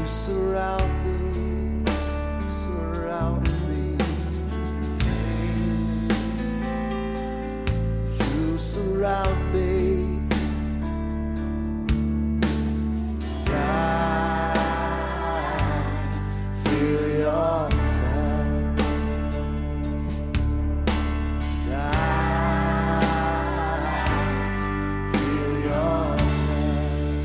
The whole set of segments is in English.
surround me, you surround me. I feel your touch. I feel your touch.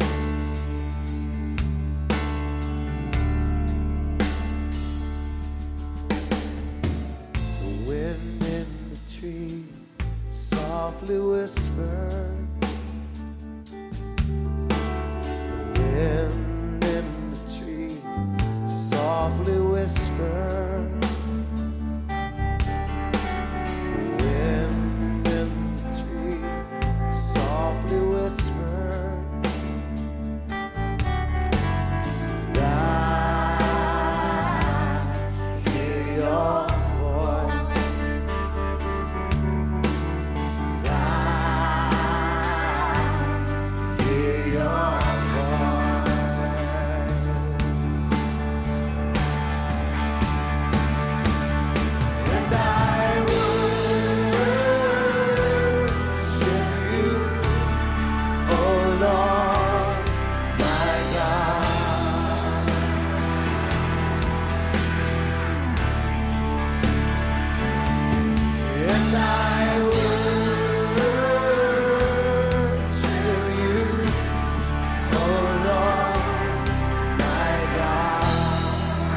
The wind in the tree softly whisper. The wind in the tree softly whisper. The wind in the tree softly whisper. I hear your voice. I hear your voice. And I worship you, oh Lord, my God. And I worship you, oh Lord, my God.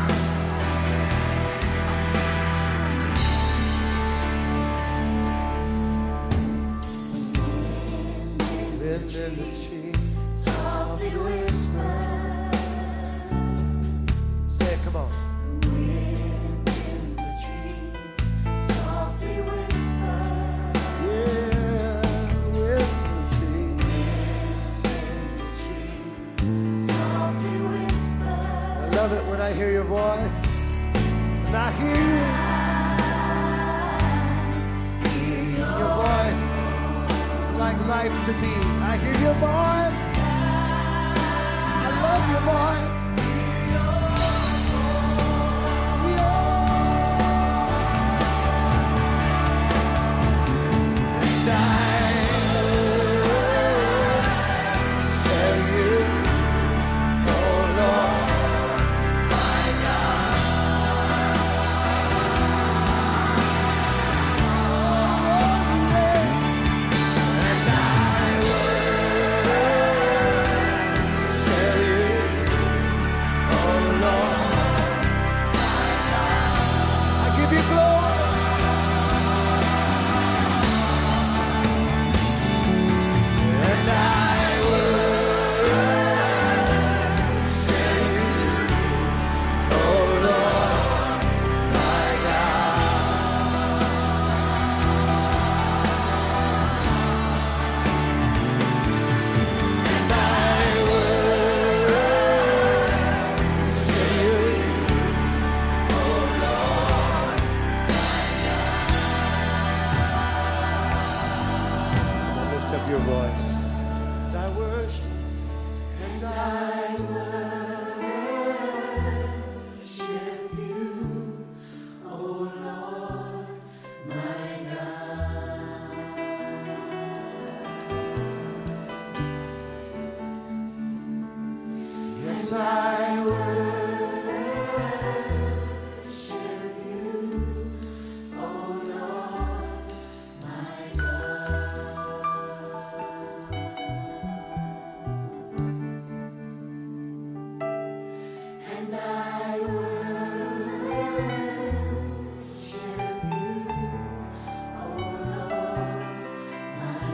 Wind in the tree, softly whisper. Say it, come on. Yeah, wind in the tree. I love it when I hear your voice. And I hear you. Your voice is like life to me. I hear your voice. I love your voice. And I worship you, oh Lord, my God. And I worship you, oh Lord, my God. I give you glory. And I worship you, oh Lord, my God. And I worship you, oh Lord, my God. Lift up your voice. And I worship, and I worship you, oh Lord, my God. Yes, I worship you, oh Lord, my And I worship you, oh Lord, my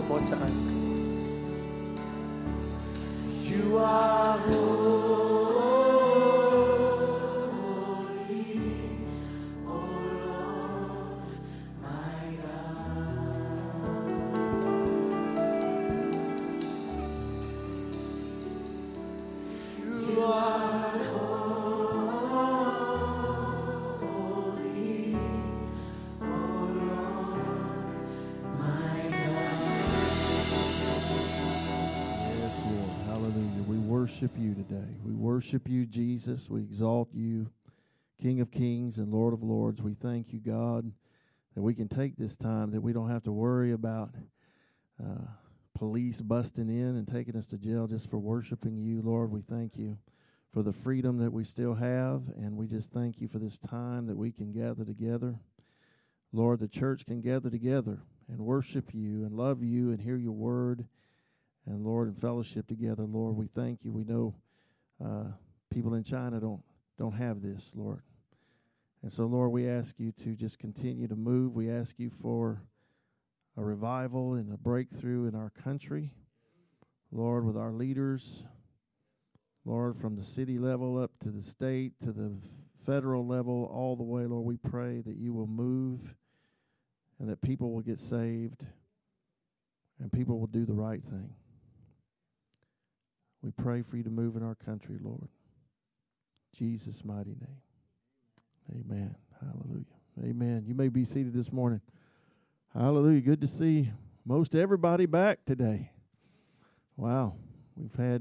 one more time. You are holy. You today. We worship you, Jesus. We exalt you, King of Kings and Lord of Lords. We thank you, God, that we can take this time, that we don't have to worry about police busting in and taking us to jail just for worshiping you. Lord, we thank you for the freedom that we still have, and we just thank you for this time that we can gather together. Lord, the church can gather together and worship you and love you and hear your word. And Lord, in fellowship together, Lord, we thank you. We know people in China don't have this, Lord. And so, Lord, we ask you to just continue to move. We ask you for a revival and a breakthrough in our country, Lord, with our leaders, Lord, from the city level up to the state, to the federal level, all the way, Lord, we pray that you will move and that people will get saved and people will do the right thing. We pray for you to move in our country, Lord. Jesus' mighty name. Amen. Hallelujah. Amen. You may be seated this morning. Hallelujah. Good to see most everybody back today. Wow. We've had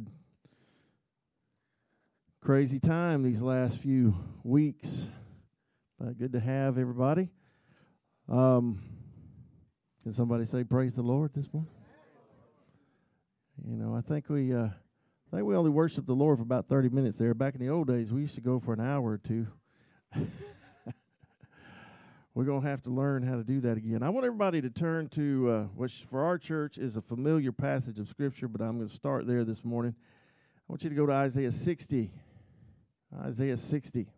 crazy time these last few weeks. But good to have everybody. Can somebody say praise the Lord this morning? You know, I think we only worshiped the Lord for about 30 minutes there. Back in the old days, we used to go for an hour or two. We're going to have to learn how to do that again. I want everybody to turn to, which for our church is a familiar passage of Scripture, but I'm going to start there this morning. I want you to go to Isaiah 60. Isaiah 60.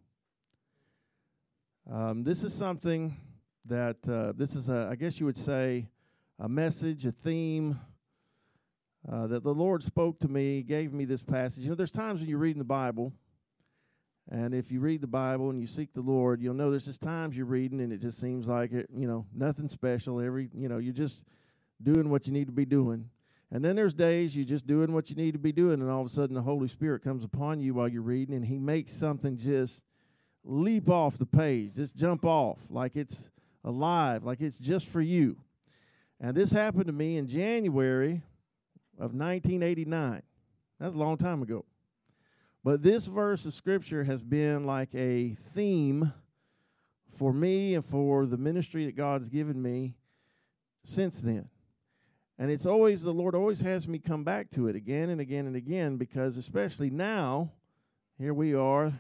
This is something that, I guess you would say, a message, a theme, that the Lord spoke to me, gave me this passage. You know, there's times when you're reading the Bible, and if you read the Bible and you seek the Lord, you'll know there's just times you're reading and it just seems like it, you know, nothing special. You're just doing what you need to be doing. And then there's days you're just doing what you need to be doing, and all of a sudden the Holy Spirit comes upon you while you're reading, and he makes something just leap off the page, just jump off like it's alive, like it's just for you. And this happened to me in January of 1989. That's a long time ago. But this verse of Scripture has been like a theme for me and for the ministry that God's given me since then. And it's always, the Lord always has me come back to it again and again and again, because especially now, here we are,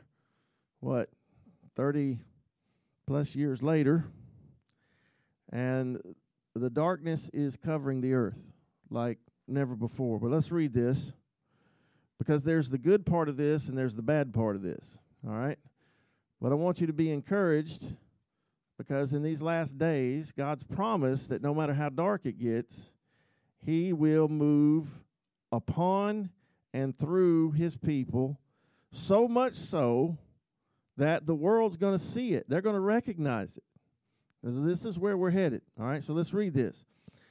30 plus years later, and the darkness is covering the earth like never before. But let's read this, because there's the good part of this and there's the bad part of this, all right? But I want you to be encouraged, because in these last days, God's promised that no matter how dark it gets, he will move upon and through his people, so much so that the world's going to see it. They're going to recognize it. This is where we're headed, all right? So let's read this.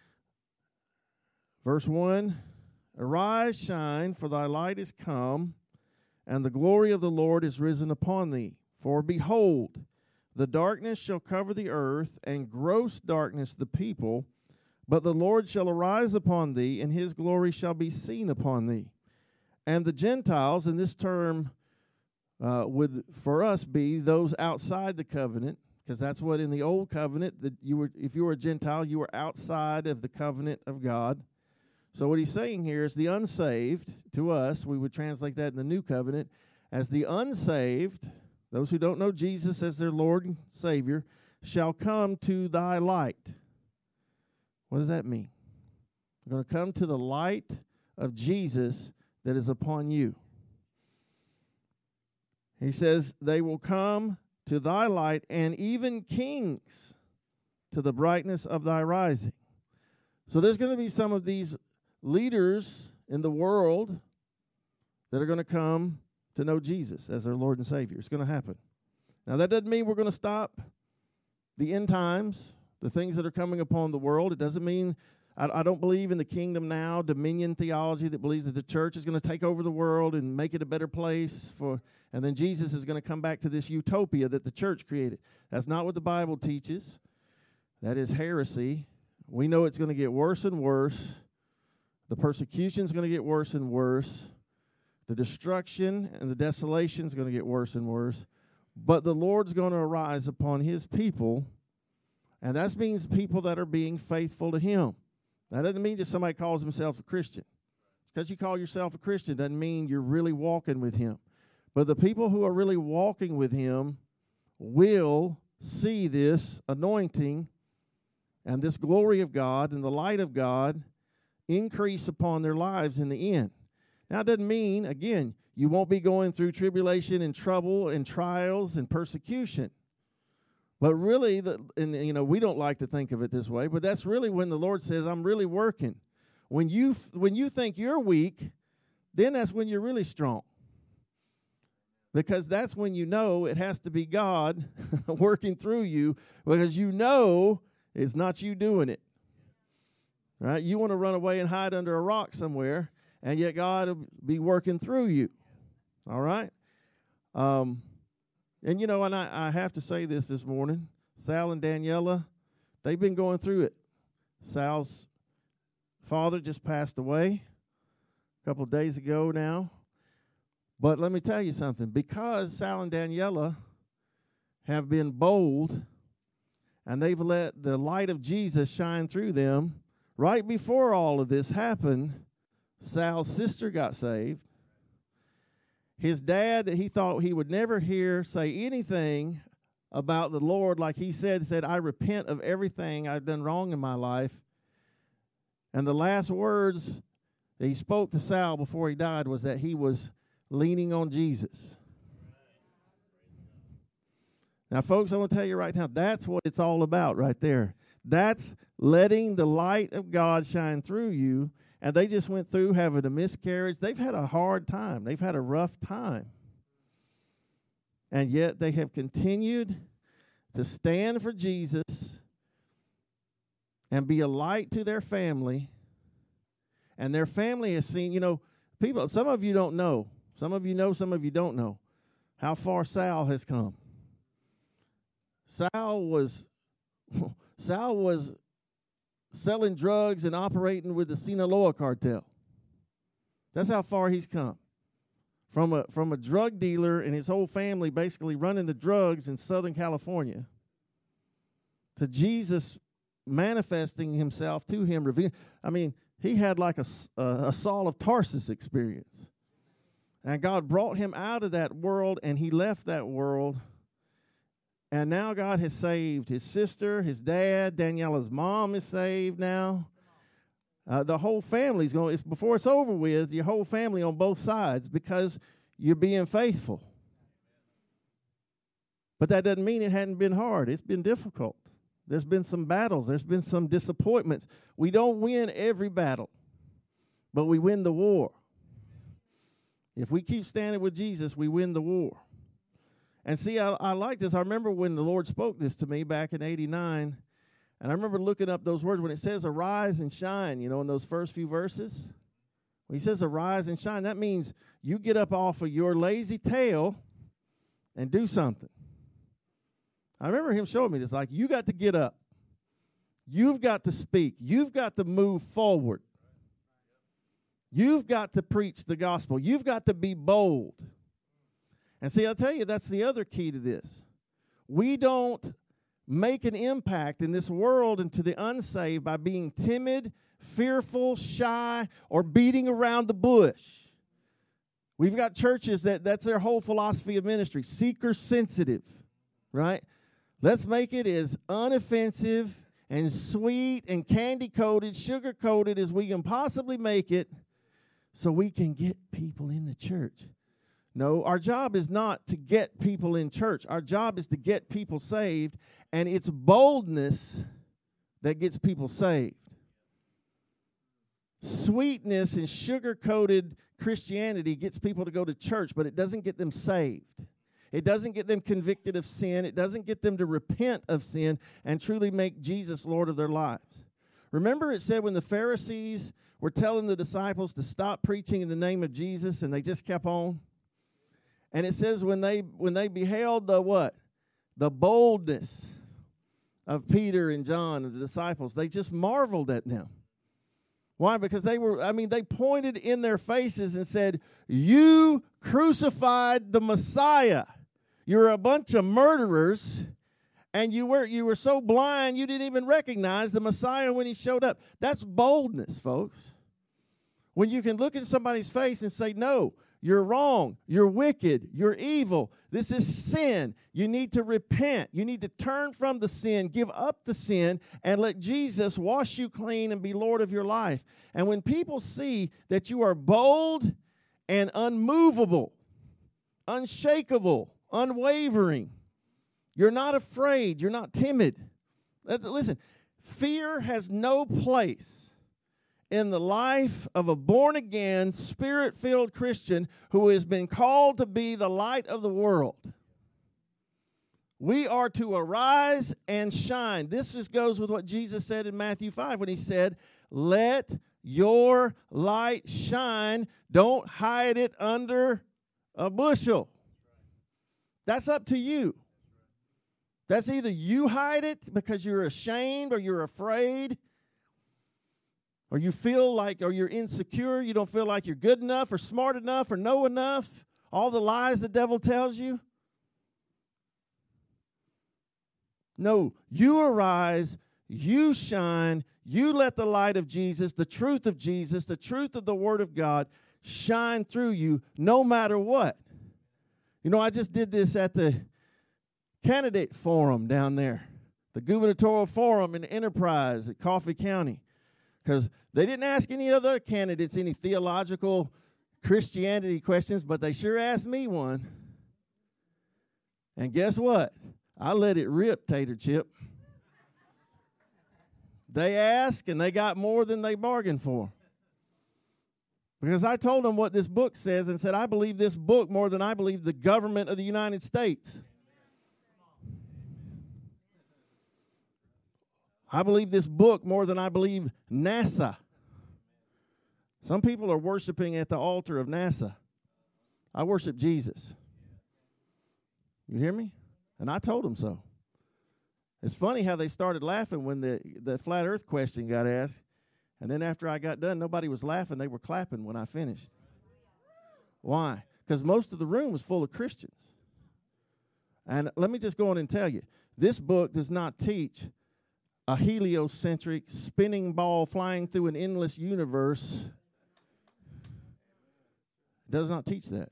Verse 1, arise, shine, for thy light is come, and the glory of the Lord is risen upon thee. For behold, the darkness shall cover the earth, and gross darkness the people, but the Lord shall arise upon thee, and his glory shall be seen upon thee. And the Gentiles, and this term would for us be those outside the covenant, because that's what in the old covenant, that if you were a Gentile, you were outside of the covenant of God. So what he's saying here is the unsaved, to us, we would translate that in the new covenant, as the unsaved, those who don't know Jesus as their Lord and Savior, shall come to thy light. What does that mean? We're going to come to the light of Jesus that is upon you. He says, they will come to thy light, and even kings to the brightness of thy rising. So there's going to be some of these leaders in the world that are going to come to know Jesus as their Lord and Savior. It's going to happen. Now, that doesn't mean we're going to stop the end times, the things that are coming upon the world. It doesn't mean, I don't believe in the kingdom now, dominion theology that believes that the church is going to take over the world and make it a better place and then Jesus is going to come back to this utopia that the church created. That's not what the Bible teaches. That is heresy. We know it's going to get worse and worse. The persecution is going to get worse and worse. The destruction and the desolation is going to get worse and worse. But the Lord's going to arise upon his people, and that means people that are being faithful to him. That doesn't mean just somebody calls himself a Christian. Because you call yourself a Christian doesn't mean you're really walking with him. But the people who are really walking with him will see this anointing and this glory of God and the light of God increase upon their lives in the end. Now, it doesn't mean, again, you won't be going through tribulation and trouble and trials and persecution. But really, we don't like to think of it this way, but that's really when the Lord says, I'm really working. When you think you're weak, then that's when you're really strong. Because that's when you know it has to be God working through you, because you know it's not you doing it. Right? You want to run away and hide under a rock somewhere, and yet God will be working through you. All right? And I have to say this morning. Sal and Daniela, they've been going through it. Sal's father just passed away a couple of days ago now. But let me tell you something. Because Sal and Daniela have been bold, and they've let the light of Jesus shine through them, right before all of this happened, Sal's sister got saved. His dad, that he thought he would never hear say anything about the Lord, like he said, I repent of everything I've done wrong in my life. And the last words that he spoke to Sal before he died was that he was leaning on Jesus. Now, folks, I want to tell you right now, that's what it's all about right there. That's letting the light of God shine through you. And they just went through having a miscarriage. They've had a hard time. They've had a rough time. And yet they have continued to stand for Jesus and be a light to their family. And their family has seen, people, some of you don't know. Some of you know, some of you don't know how far Sal has come. Sal was selling drugs and operating with the Sinaloa cartel. That's how far he's come. From a drug dealer and his whole family basically running the drugs in Southern California to Jesus manifesting himself to him. He had like a Saul of Tarsus experience. And God brought him out of that world, and he left that world. And now God has saved his sister, his dad. Daniela's mom is saved now. The whole family's going. Before it's over with, your whole family on both sides, because you're being faithful. But that doesn't mean it hadn't been hard. It's been difficult. There's been some battles. There's been some disappointments. We don't win every battle, but we win the war. If we keep standing with Jesus, we win the war. And see, I like this. I remember when the Lord spoke this to me back in 89, and I remember looking up those words when it says arise and shine, in those first few verses. When he says arise and shine, that means you get up off of your lazy tail and do something. I remember him showing me this, like you got to get up. You've got to speak. You've got to move forward. You've got to preach the gospel. You've got to be bold. And see, I'll tell you, that's the other key to this. We don't make an impact in this world and to the unsaved by being timid, fearful, shy, or beating around the bush. We've got churches that's their whole philosophy of ministry, seeker-sensitive, right? Let's make it as unoffensive and sweet and candy-coated, sugar-coated as we can possibly make it so we can get people in the church. No, our job is not to get people in church. Our job is to get people saved, and it's boldness that gets people saved. sweetness and sugar-coated Christianity gets people to go to church, but it doesn't get them saved. It doesn't get them convicted of sin. It doesn't get them to repent of sin and truly make Jesus Lord of their lives. Remember it said when the Pharisees were telling the disciples to stop preaching in the name of Jesus, and they just kept on? And it says when they beheld the what? The boldness of Peter and John and the disciples, they just marveled at them. Why? Because they pointed in their faces and said, "You crucified the Messiah. You're a bunch of murderers, and you were so blind you didn't even recognize the Messiah when he showed up." That's boldness, folks. When you can look in somebody's face and say, "No, you're wrong, you're wicked, you're evil. This is sin. You need to repent. You need to turn from the sin, give up the sin, and let Jesus wash you clean and be Lord of your life." And when people see that you are bold and unmovable, unshakable, unwavering, you're not afraid, you're not timid. Listen, fear has no place in the life of a born-again, Spirit-filled Christian who has been called to be the light of the world. We are to arise and shine. This just goes with what Jesus said in Matthew 5 when he said, "Let your light shine. Don't hide it under a bushel." That's up to you. That's either you hide it because you're ashamed or you're afraid, or you feel like, or you're insecure, you don't feel like you're good enough or smart enough or know enough, all the lies the devil tells you. No, you arise, you shine, you let the light of Jesus, the truth of Jesus, the truth of the Word of God shine through you no matter what. You know, I just did this at the candidate forum down there, the gubernatorial forum in Enterprise at Coffee County. Because they didn't ask any other candidates any theological Christianity questions, but they sure asked me one. And guess what? I let it rip, Tater Chip. They asked, and they got more than they bargained for. Because I told them what this book says and said, I believe this book more than I believe the government of the United States. I believe this book more than I believe NASA. Some people are worshiping at the altar of NASA. I worship Jesus. You hear me? And I told them so. It's funny how they started laughing when the flat earth question got asked. And then after I got done, nobody was laughing. They were clapping when I finished. Why? Because most of the room was full of Christians. And let me just go on and tell you, this book does not teach a heliocentric spinning ball flying through an endless universe. It does not teach that.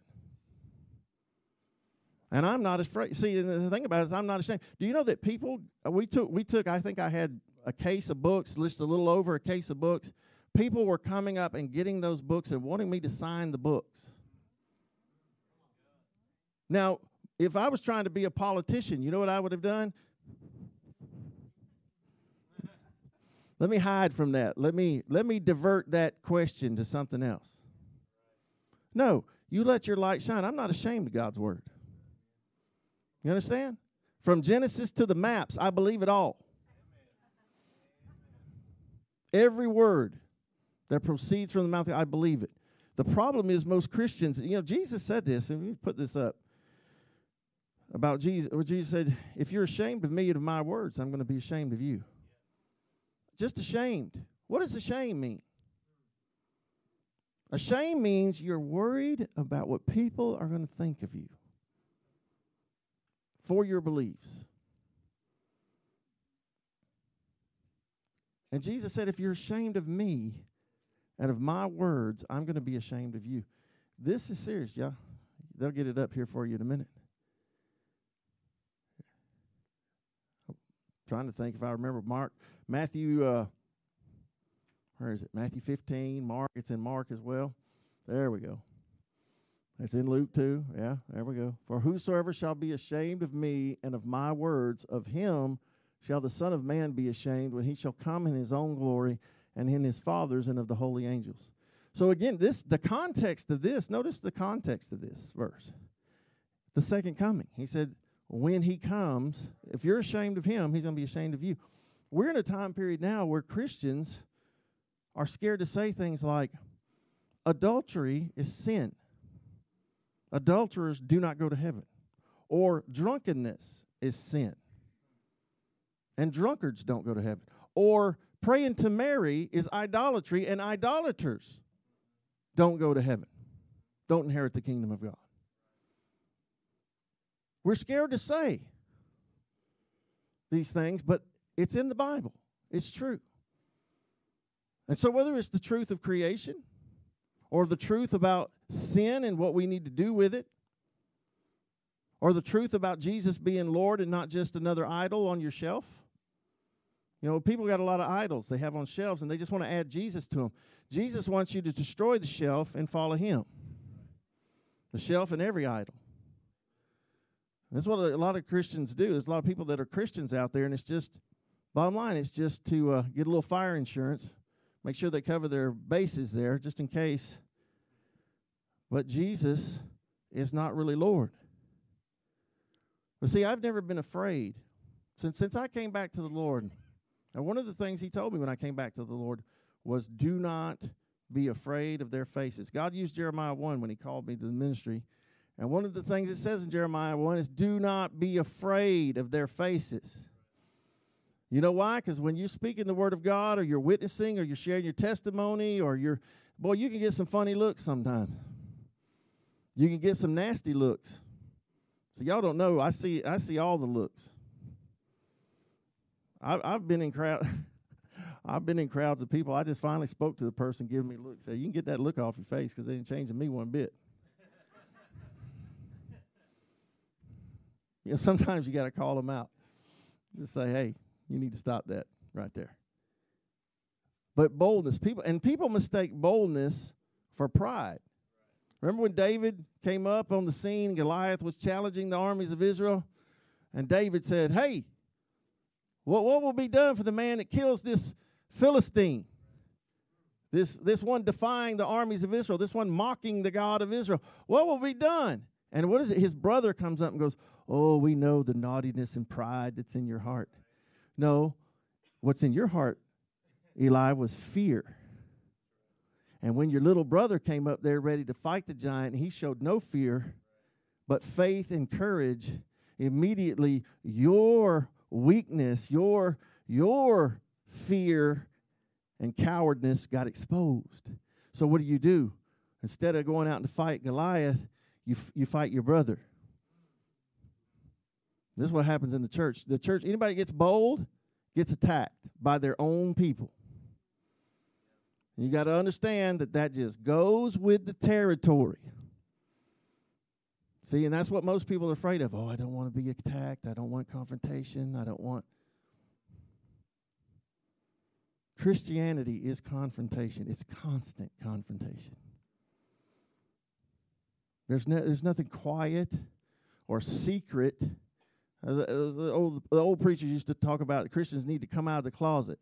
And I'm not afraid. See, the thing about it is I'm not ashamed. Do you know that people, we took, I think I had a case of books, just a little over a case of books. People were coming up and getting those books and wanting me to sign the books. Now, if I was trying to be a politician, you know what I would have done? Let me hide from that. Let me divert that question to something else. No, you let your light shine. I'm not ashamed of God's word. You understand? From Genesis to the maps, I believe it all. Every word that proceeds from the mouth, I believe it. The problem is most Christians, you know, Jesus said this, and we put this up about Jesus. Where Jesus said, if you're ashamed of me and of my words, I'm going to be ashamed of you. Just ashamed. What does ashamed mean? Ashamed means you're worried about what people are going to think of you for your beliefs. And Jesus said, if you're ashamed of me and of my words, I'm going to be ashamed of you. This is serious, y'all. They'll get it up here for you in a minute. I'm trying to think if I remember Matthew, where is it? Matthew 15, Mark. It's in Mark as well. There we go. It's in Luke too. Yeah, there we go. For whosoever shall be ashamed of me and of my words, of him shall the Son of Man be ashamed when he shall come in his own glory and in his fathers and of the holy angels. So again, the context of this, notice the context of this verse. The second coming. He said, when he comes, if you're ashamed of him, he's going to be ashamed of you. We're in a time period now where Christians are scared to say things like, adultery is sin. Adulterers do not go to heaven. Or drunkenness is sin. And drunkards don't go to heaven. Or praying to Mary is idolatry, and idolaters don't go to heaven, don't inherit the kingdom of God. We're scared to say these things, but it's in the Bible. It's true. And so whether it's the truth of creation or the truth about sin and what we need to do with it, or the truth about Jesus being Lord and not just another idol on your shelf. You know, people got a lot of idols they have on shelves, and they just want to add Jesus to them. Jesus wants you to destroy the shelf and follow him. The shelf and every idol. That's what a lot of Christians do. There's a lot of people that are Christians out there, and it's just, bottom line, it's just to get a little fire insurance, make sure they cover their bases there just in case. But Jesus is not really Lord. But see, I've never been afraid. Since I came back to the Lord, and one of the things he told me when I came back to the Lord was, do not be afraid of their faces. God used Jeremiah 1 when he called me to the ministry. And one of the things it says in Jeremiah 1 is, do not be afraid of their faces. You know why? Because when you're speaking the word of God, or you're witnessing, or you're sharing your testimony, or you can get some funny looks sometimes. You can get some nasty looks. So y'all don't know. I see all the looks. I've been in crowds of people. I just finally spoke to the person giving me a look. Say, you can get that look off your face, because they ain't changing me one bit. You know, sometimes you got to call them out. Just say, hey, you need to stop that right there. But boldness, people mistake boldness for pride. Remember when David came up on the scene, Goliath was challenging the armies of Israel, and David said, hey, what will be done for the man that kills this Philistine? This one defying the armies of Israel, this one mocking the God of Israel. What will be done? And what is it? His brother comes up and goes, oh, we know the naughtiness and pride that's in your heart. No, what's in your heart, Eli, was fear. And when your little brother came up there ready to fight the giant, he showed no fear, but faith and courage. Immediately, your weakness, your fear and cowardness got exposed. So what do? Instead of going out to fight Goliath, you fight your brother. This is what happens in the church. The church, anybody gets bold, gets attacked by their own people. You got to understand that just goes with the territory. See, and that's what most people are afraid of. Oh, I don't want to be attacked. I don't want confrontation. I don't want. Christianity is confrontation. It's constant confrontation. There's nothing quiet or secret. The old preachers used to talk about the Christians need to come out of the closet.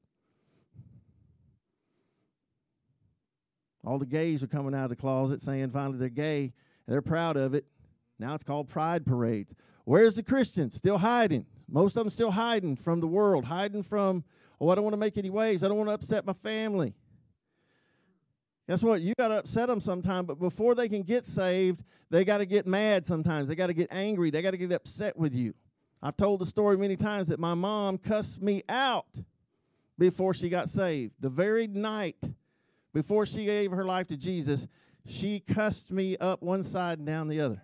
All the gays are coming out of the closet saying finally they're gay. And they're proud of it. Now it's called pride parades. Where's the Christians? Still hiding. Most of them still hiding from the world. Hiding from, oh, I don't want to make any waves. I don't want to upset my family. Guess what? You got to upset them sometime. But before they can get saved, they got to get mad sometimes. They got to get angry. They got to get upset with you. I've told the story many times that my mom cussed me out before she got saved. The very night before she gave her life to Jesus, she cussed me up one side and down the other.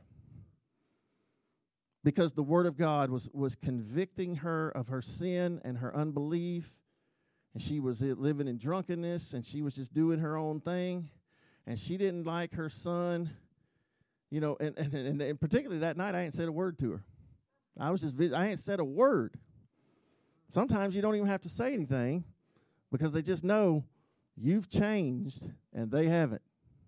Because the Word of God was convicting her of her sin and her unbelief. And she was living in drunkenness, and she was just doing her own thing. And she didn't like her son. You know, and particularly that night, I ain't said a word to her. I ain't said a word. Sometimes you don't even have to say anything because they just know you've changed and they haven't.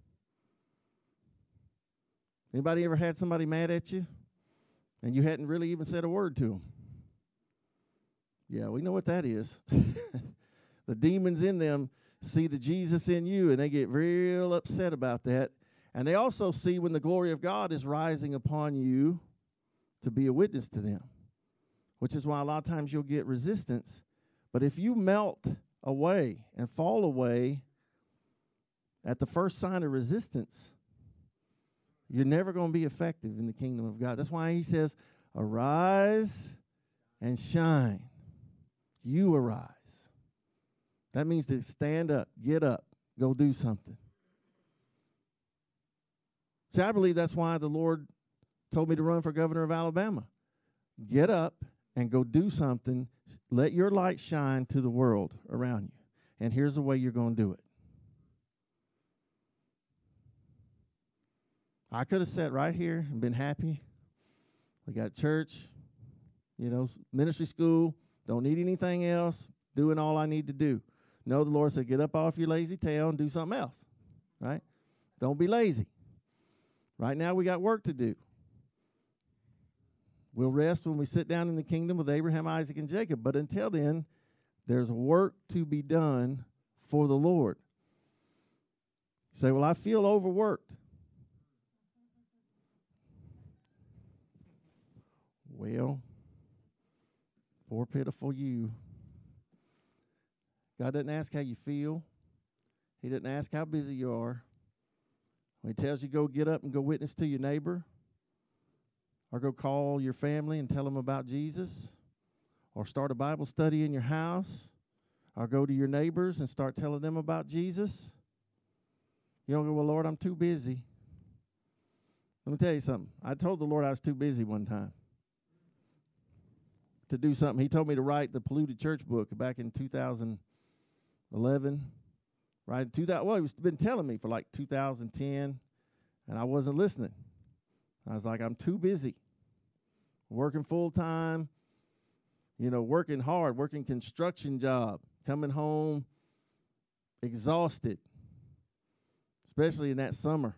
Anybody ever had somebody mad at you and you hadn't really even said a word to them? Yeah, we know what that is. The demons in them see the Jesus in you, and they get real upset about that. And they also see when the glory of God is rising upon you to be a witness to them, which is why a lot of times you'll get resistance. But if you melt away and fall away at the first sign of resistance, you're never going to be effective in the kingdom of God. That's why he says, arise and shine. You arise. That means to stand up, get up, go do something. See, I believe that's why the Lord told me to run for governor of Alabama. Get up and go do something. Let your light shine to the world around you. And here's the way you're going to do it. I could have sat right here and been happy. We got church, ministry school, don't need anything else, doing all I need to do. No, the Lord said, get up off your lazy tail and do something else, right? Don't be lazy. Right now we got work to do. We'll rest when we sit down in the kingdom with Abraham, Isaac, and Jacob. But until then, there's work to be done for the Lord. You say, well, I feel overworked. Well, poor pitiful you. God doesn't ask how you feel. He doesn't ask how busy you are. When he tells you go get up and go witness to your neighbor, or go call your family and tell them about Jesus, or start a Bible study in your house, or go to your neighbors and start telling them about Jesus, you don't go, well, Lord, I'm too busy. Let me tell you something. I told the Lord I was too busy one time to do something. He told me to write the Polluted Church book back in 2011. Right? Well, he's been telling me for like 2010, and I wasn't listening. I was like, I'm too busy. Working full time, working hard, working construction job, coming home exhausted, especially in that summer.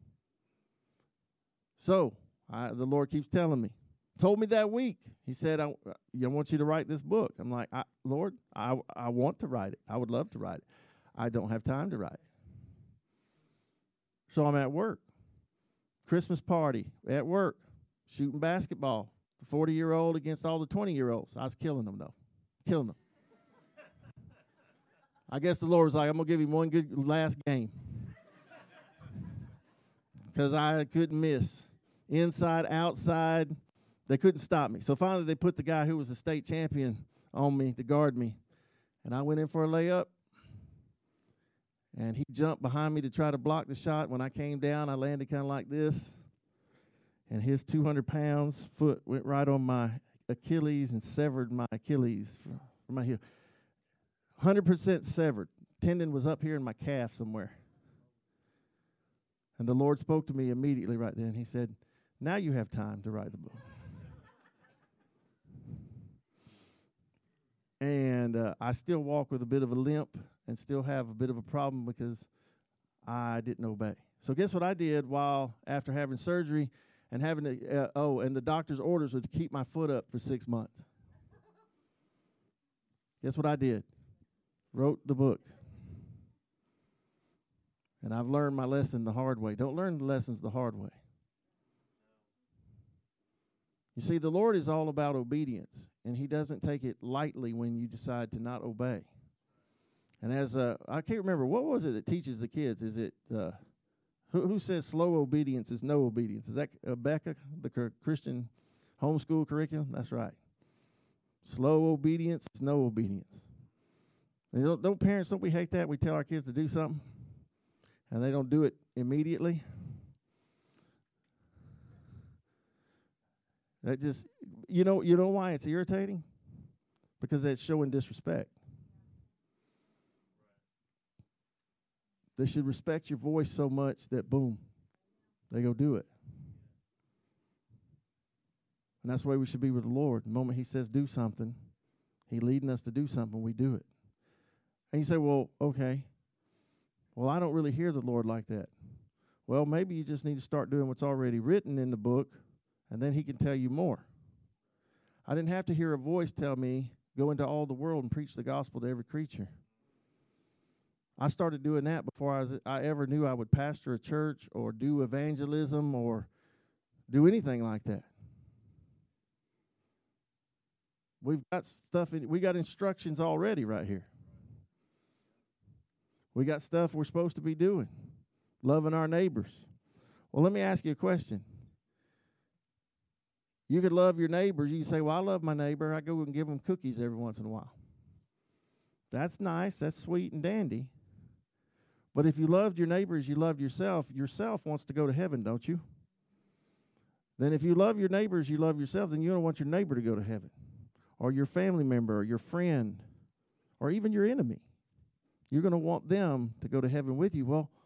So the Lord keeps telling me. Told me that week. He said, I want you to write this book. I'm like, Lord, I want to write it. I would love to write it. I don't have time to write it. So I'm at work. Christmas party at work, shooting basketball. The 40-year-old against all the 20-year-olds. I was killing them, though. Killing them. I guess the Lord was like, I'm going to give him one good last game. Because I couldn't miss. Inside, outside, they couldn't stop me. So finally they put the guy who was the state champion on me to guard me. And I went in for a layup. And he jumped behind me to try to block the shot. When I came down, I landed kind of like this. And his 200-pound foot went right on my Achilles and severed my Achilles from my heel. 100% severed. Tendon was up here in my calf somewhere. And the Lord spoke to me immediately right then. He said, now you have time to write the book. And I still walk with a bit of a limp and still have a bit of a problem because I didn't obey. So guess what I did after having surgery and having to, and the doctor's orders were to keep my foot up for 6 months. Guess what I did? Wrote the book. And I've learned my lesson the hard way. Don't learn the lessons the hard way. You see, the Lord is all about obedience, and he doesn't take it lightly when you decide to not obey. And I can't remember, what was it that teaches the kids? Is it, who says slow obedience is no obedience? Is that Becca, the Christian homeschool curriculum? That's right. Slow obedience is no obedience. And don't parents, don't we hate that? We tell our kids to do something, and they don't do it immediately. That just, you know why it's irritating? Because that's showing disrespect. They should respect your voice so much that, boom, they go do it. And that's the way we should be with the Lord. The moment he says do something, he leading us to do something, we do it. And you say, well, okay. Well, I don't really hear the Lord like that. Well, maybe you just need to start doing what's already written in the book, and then he can tell you more. I didn't have to hear a voice tell me, go into all the world and preach the gospel to every creature. I started doing that before I ever knew I would pastor a church or do evangelism or do anything like that. We've got we got instructions already right here. We got stuff we're supposed to be doing, loving our neighbors. Well, let me ask you a question. You could love your neighbors. You can say, well, I love my neighbor. I go and give them cookies every once in a while. That's nice. That's sweet and dandy. But if you loved your neighbor as you loved yourself wants to go to heaven, don't you? Then if you love your neighbor as you love yourself, then you don't want your neighbor to go to heaven, or your family member, or your friend, or even your enemy. You're going to want them to go to heaven with you. Well,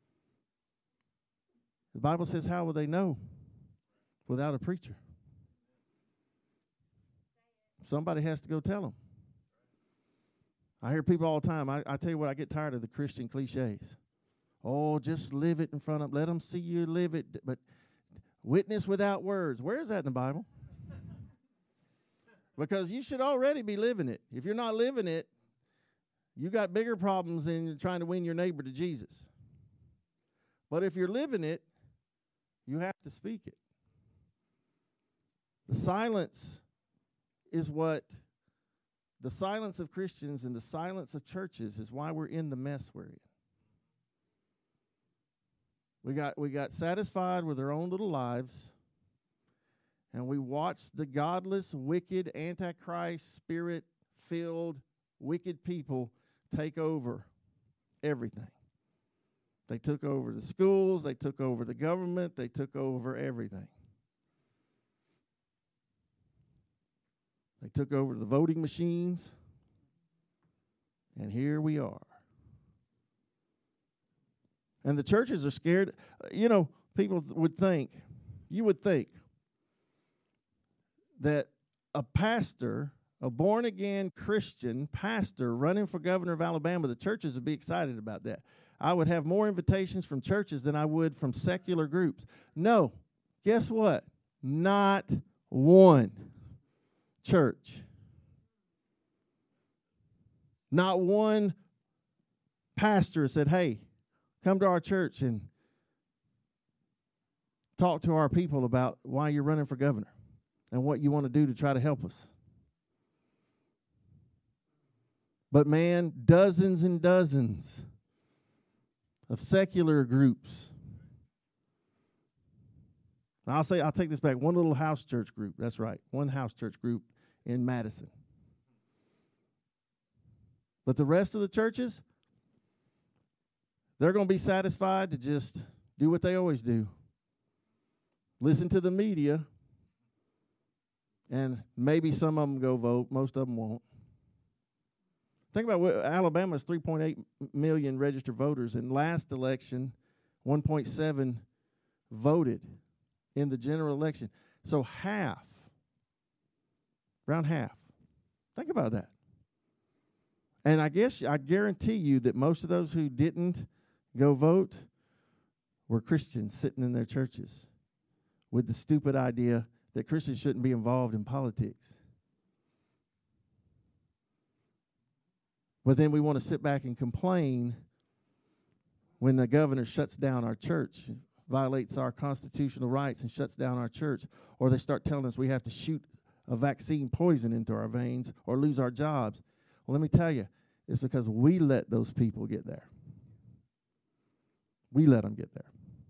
the Bible says, how will they know without a preacher? Somebody has to go tell them. I hear people all the time. I tell you what, I get tired of the Christian cliches. Oh, just live it in front of them. Let them see you live it. But witness without words. Where is that in the Bible? Because you should already be living it. If you're not living it, you got bigger problems than trying to win your neighbor to Jesus. But if you're living it, you have to speak it. The silence of Christians and the silence of churches is why we're in the mess we're in. We got satisfied with our own little lives, and we watched the godless, wicked, antichrist, spirit-filled, wicked people take over everything. They took over the schools, they took over the government, they took over everything. They took over the voting machines, and here we are. And the churches are scared. You know, you would think that a pastor, a born-again Christian pastor running for governor of Alabama, the churches would be excited about that. I would have more invitations from churches than I would from secular groups. No, guess what? Not one church. Not one pastor said, hey, come to our church and talk to our people about why you're running for governor and what you want to do to try to help us. But man, dozens and dozens of secular groups. I'll take this back. One little house church group. That's right. One house church group in Madison. But the rest of the churches, they're going to be satisfied to just do what they always do. Listen to the media, and maybe some of them go vote. Most of them won't. Think about what Alabama's 3.8 million registered voters. In last election, 1.7 voted in the general election. So half, around half. Think about that. And I guarantee you that most of those who didn't go vote were Christians sitting in their churches with the stupid idea that Christians shouldn't be involved in politics. But then we want to sit back and complain when the governor shuts down our church, violates our constitutional rights and shuts down our church, or they start telling us we have to shoot a vaccine poison into our veins or lose our jobs. Well, let me tell you, it's because we let those people get there. We let them get there.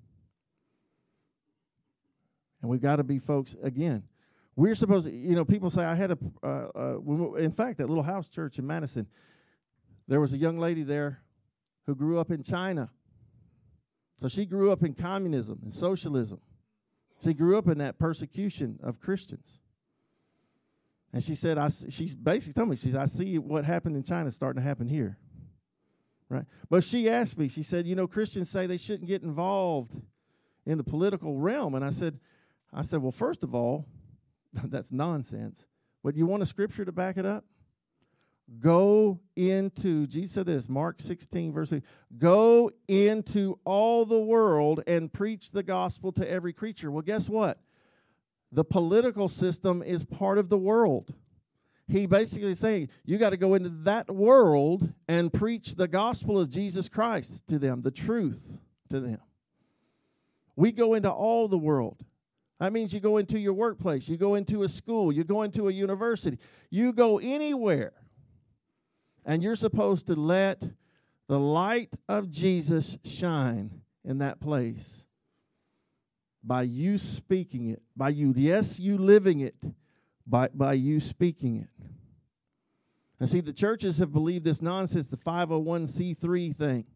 And we've got to be folks, again, we're supposed to, people say, I had in fact, that little house church in Madison, there was a young lady there who grew up in China. So she grew up in communism and socialism. She grew up in that persecution of Christians. And she said, she basically told me, she said, I see what happened in China starting to happen here. Right? But she asked me, she said, Christians say they shouldn't get involved in the political realm. And I said, well, first of all, that's nonsense. But you want a scripture to back it up? Go into, Jesus said this, Mark 16, verse 8, go into all the world and preach the gospel to every creature. Well, guess what? The political system is part of the world. he basically is saying, you got to go into that world and preach the gospel of Jesus Christ to them, the truth to them. We go into all the world. That means you go into your workplace, you go into a school, you go into a university, you go anywhere, and you're supposed to let the light of Jesus shine in that place by you speaking it, by you living it, by you speaking it. And see, the churches have believed this nonsense, the 501c3 thing.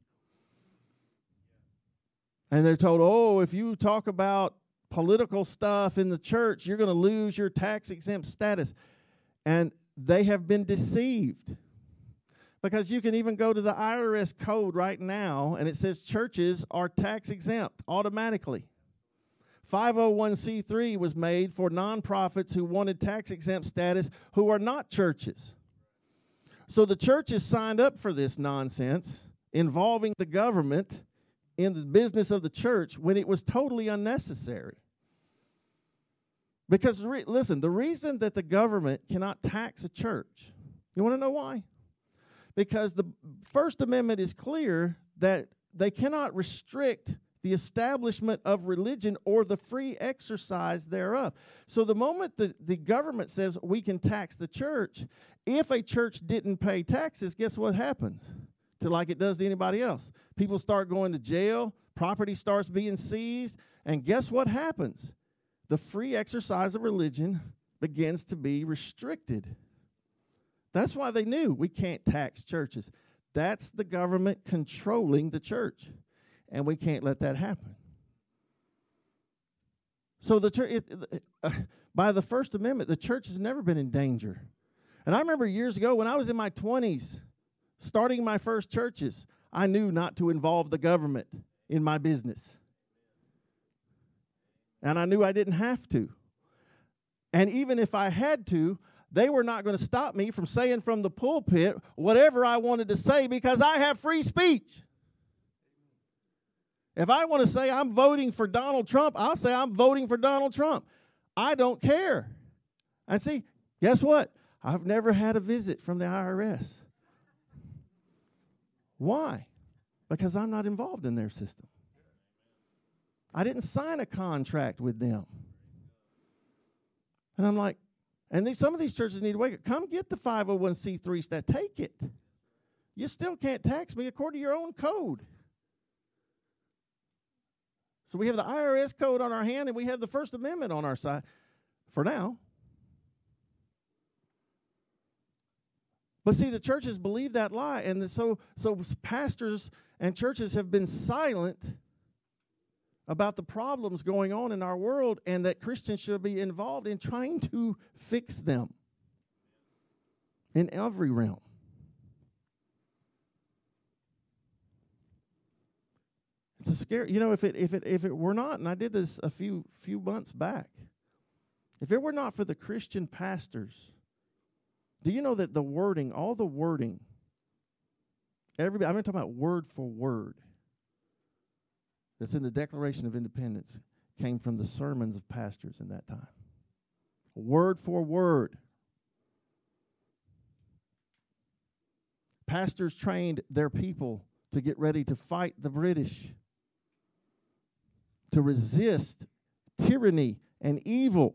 And they're told, oh, if you talk about political stuff in the church, you're going to lose your tax-exempt status. And they have been deceived. Because you can even go to the IRS code right now, and it says churches are tax-exempt automatically. 501c3 was made for nonprofits who wanted tax-exempt status who are not churches. So the churches signed up for this nonsense involving the government in the business of the church when it was totally unnecessary. Because, listen, the reason that the government cannot tax a church, you want to know why? Because the First Amendment is clear that they cannot restrict the establishment of religion or the free exercise thereof. So the moment the government says we can tax the church, if a church didn't pay taxes, guess what happens? To like it does to anybody else. People start going to jail, property starts being seized, and guess what happens? The free exercise of religion begins to be restricted. That's why they knew we can't tax churches. That's the government controlling the church, and we can't let that happen. So the church, by the First Amendment, the church has never been in danger. And I remember years ago when I was in my 20s, starting my first churches, I knew not to involve the government in my business. And I knew I didn't have to. And even if I had to, they were not going to stop me from saying from the pulpit whatever I wanted to say because I have free speech. If I want to say I'm voting for Donald Trump, I'll say I'm voting for Donald Trump. I don't care. And see, guess what? I've never had a visit from the IRS. Why? Because I'm not involved in their system. I didn't sign a contract with them. And I'm like, and some of these churches need to wake up. Come get the 501c3 stat. Take it. You still can't tax me according to your own code. So we have the IRS code on our hand and we have the First Amendment on our side for now. But see, the churches believe that lie, and so pastors and churches have been silent about the problems going on in our world and that Christians should be involved in trying to fix them in every realm. It's a scary, if it were not, and I did this a few months back, if it were not for the Christian pastors, do you know that the wording, all the wording, I'm talking about word for word, that's in the Declaration of Independence came from the sermons of pastors in that time. Word for word. Pastors trained their people to get ready to fight the British, to resist tyranny and evil.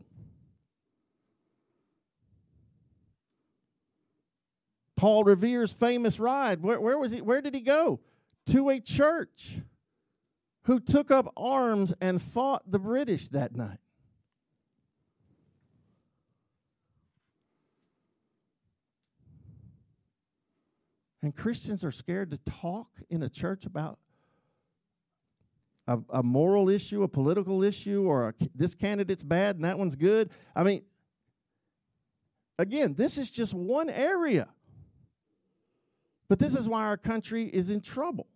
Paul Revere's famous ride, where was he? Where did he go? To a church who took up arms and fought the British that night. And Christians are scared to talk in a church about a moral issue, a political issue, or this candidate's bad and that one's good. I mean, again, this is just one area. But this is why our country is in trouble.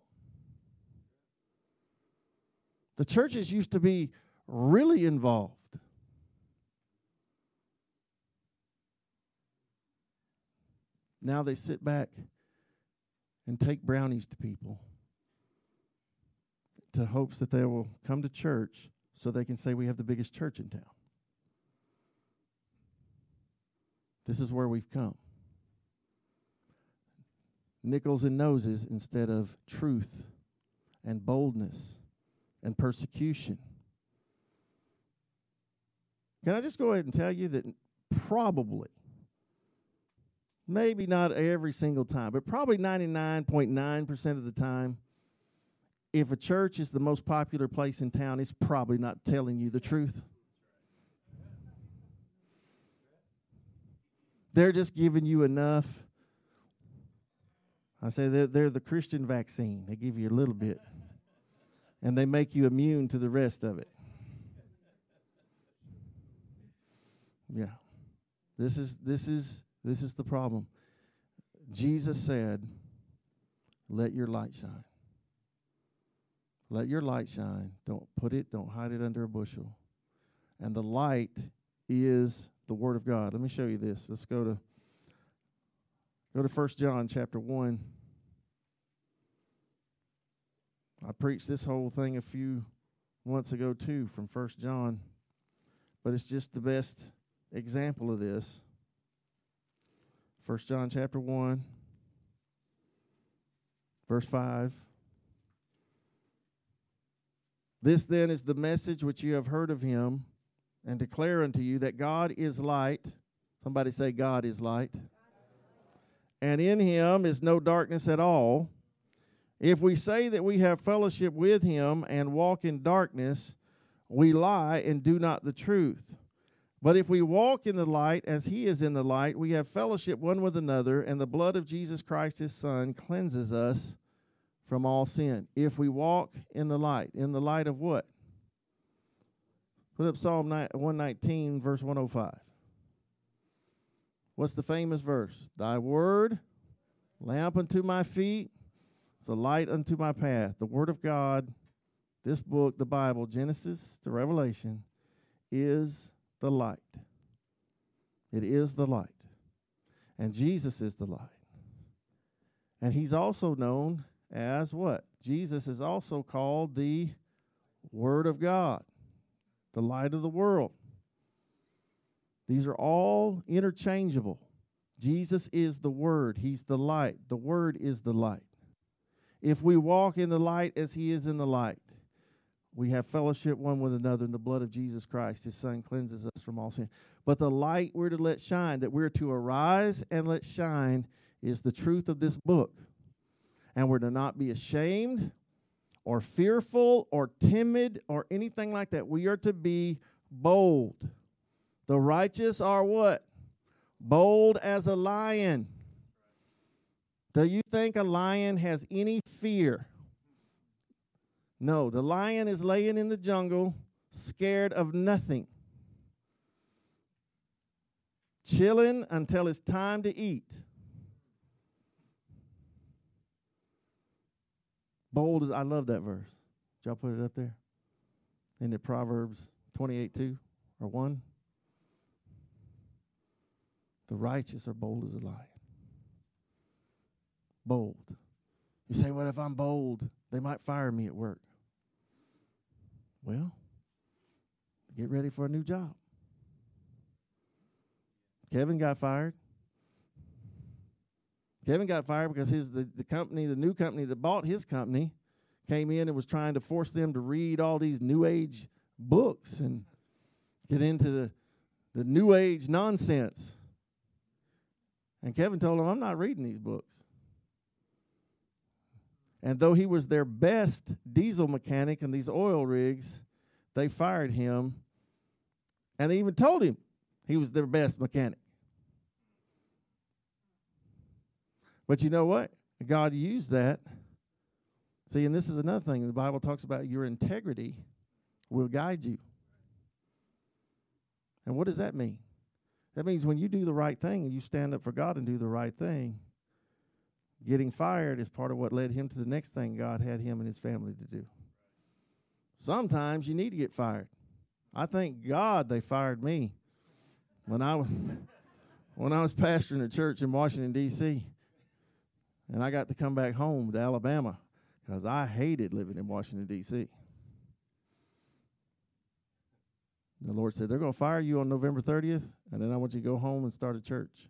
The churches used to be really involved. Now they sit back and take brownies to people to hopes that they will come to church so they can say we have the biggest church in town. This is where we've come. Nickels and noses instead of truth and boldness and persecution. Can I just go ahead and tell you that probably, maybe not every single time, but probably 99.9% of the time, if a church is the most popular place in town, it's probably not telling you the truth. They're just giving you enough. I say they're the Christian vaccine. They give you a little bit, and they make you immune to the rest of it. Yeah, this is the problem. Jesus said, "Let your light shine." Let your light shine. Don't hide it under a bushel. And the light is the Word of God. Let me show you this. Let's go to 1 John chapter 1. I preached this whole thing a few months ago too from 1 John, but it's just the best example of this. 1 John chapter 1, verse 5. This then is the message which you have heard of him, and declare unto you that God is light. Somebody say, God is light. And in him is no darkness at all. If we say that we have fellowship with him and walk in darkness, we lie and do not the truth. But if we walk in the light as he is in the light, we have fellowship one with another, and the blood of Jesus Christ his Son cleanses us from all sin. If we walk in the light of what? Put up Psalm 119, verse 105. What's the famous verse? Thy word, lamp unto my feet, it's a light unto my path. The Word of God, this book, the Bible, Genesis to Revelation, is the light. It is the light. And Jesus is the light. And he's also known as what? Jesus is also called the Word of God, the light of the world. These are all interchangeable. Jesus is the Word. He's the light. The Word is the light. If we walk in the light as he is in the light, we have fellowship one with another, and the blood of Jesus Christ, his Son, cleanses us from all sin. But the light we're to let shine, that we're to arise and let shine, is the truth of this book. And we're to not be ashamed or fearful or timid or anything like that. We are to be bold. The righteous are what? Bold as a lion. Do you think a lion has any fear? No, the lion is laying in the jungle, scared of nothing, chilling until it's time to eat. Bold as, I love that verse. Did y'all put it up there? In the Proverbs 28:2 or 1? The righteous are bold as a lion. Bold. You say, what if I'm bold? They might fire me at work. Well, get ready for a new job. Kevin got fired. Kevin got fired because the new company that bought his company came in and was trying to force them to read all these New Age books and get into the New Age nonsense. And Kevin told him, I'm not reading these books. And though he was their best diesel mechanic in these oil rigs, they fired him. And they even told him he was their best mechanic. But you know what? God used that. See, and this is another thing. The Bible talks about your integrity will guide you. And what does that mean? That means when you do the right thing and you stand up for God and do the right thing, getting fired is part of what led him to the next thing God had him and his family to do. Sometimes you need to get fired. I thank God they fired me when I was pastoring a church in Washington, D.C., and I got to come back home to Alabama because I hated living in Washington, D.C. The Lord said, they're going to fire you on November 30th, and then I want you to go home and start a church.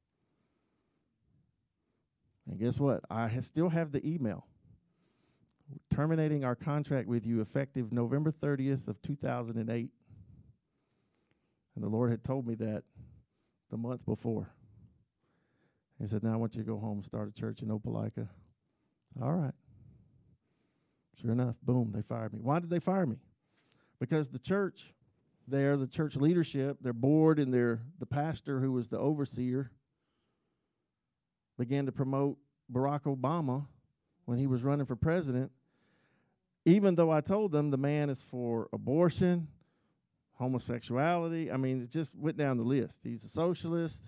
And guess what? I still have the email. Terminating our contract with you effective November 30th of 2008. And the Lord had told me that the month before. He said, now I want you to go home and start a church in Opelika. All right. Sure enough, boom, they fired me. Why did they fire me? Because the church there, the church leadership, their board and the pastor who was the overseer began to promote Barack Obama when he was running for president, even though I told them the man is for abortion, homosexuality. I mean, it just went down the list. He's a socialist.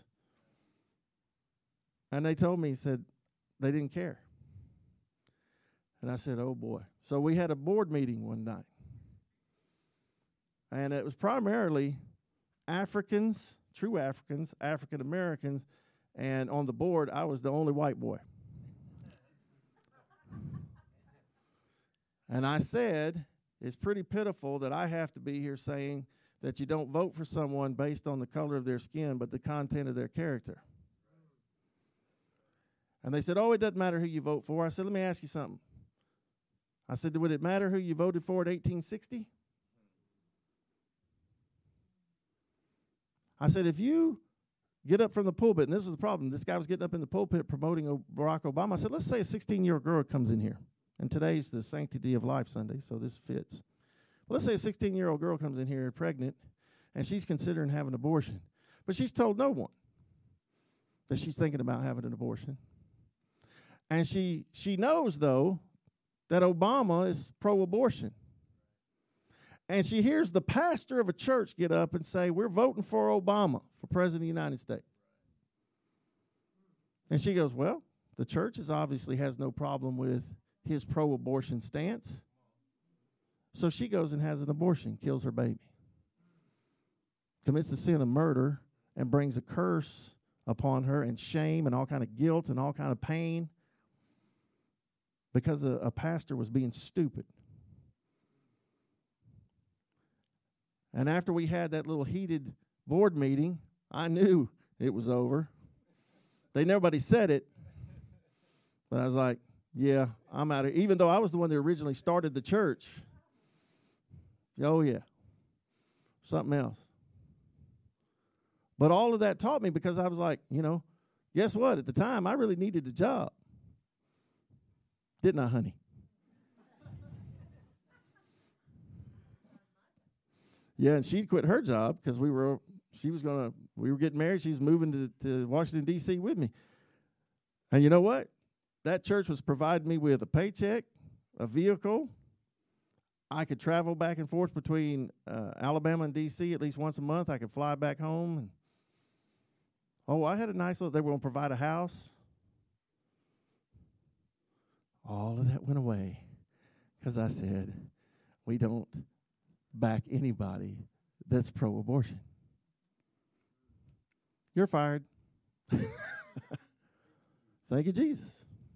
And they told me, said, they didn't care. And I said, oh, boy. So we had a board meeting one night. And it was primarily Africans, true Africans, African Americans, and on the board, I was the only white boy. And I said, it's pretty pitiful that I have to be here saying that you don't vote for someone based on the color of their skin, but the content of their character. And they said, oh, it doesn't matter who you vote for. I said, let me ask you something. I said, would it matter who you voted for in 1860? I said, if you get up from the pulpit, and this was the problem, this guy was getting up in the pulpit promoting Barack Obama. I said, let's say a 16-year-old girl comes in here. And today's the Sanctity of Life Sunday, so this fits. Well, let's say a 16-year-old girl comes in here pregnant, and she's considering having an abortion. But she's told no one that she's thinking about having an abortion. And she knows, though, that Obama is pro-abortion. And she hears the pastor of a church get up and say, we're voting for Obama for president of the United States. And she goes, well, the church obviously has no problem with his pro-abortion stance. So she goes and has an abortion, kills her baby, commits the sin of murder, and brings a curse upon her and shame and all kind of guilt and all kind of pain because a pastor was being stupid. And after we had that little heated board meeting, I knew it was over. Nobody said it, but I was like, yeah, I'm out of here. Even though I was the one that originally started the church. Oh, yeah. Something else. But all of that taught me because I was like, guess what? At the time, I really needed a job. Didn't I, honey? Yeah, and she'd quit her job because we were getting married. She was moving to Washington, D.C. with me. And you know what? That church was providing me with a paycheck, a vehicle. I could travel back and forth between Alabama and D.C. at least once a month. I could fly back home. I had a nice little, they were going to provide a house. All of that went away because I said, we don't back anybody that's pro-abortion. You're fired. Thank you, Jesus.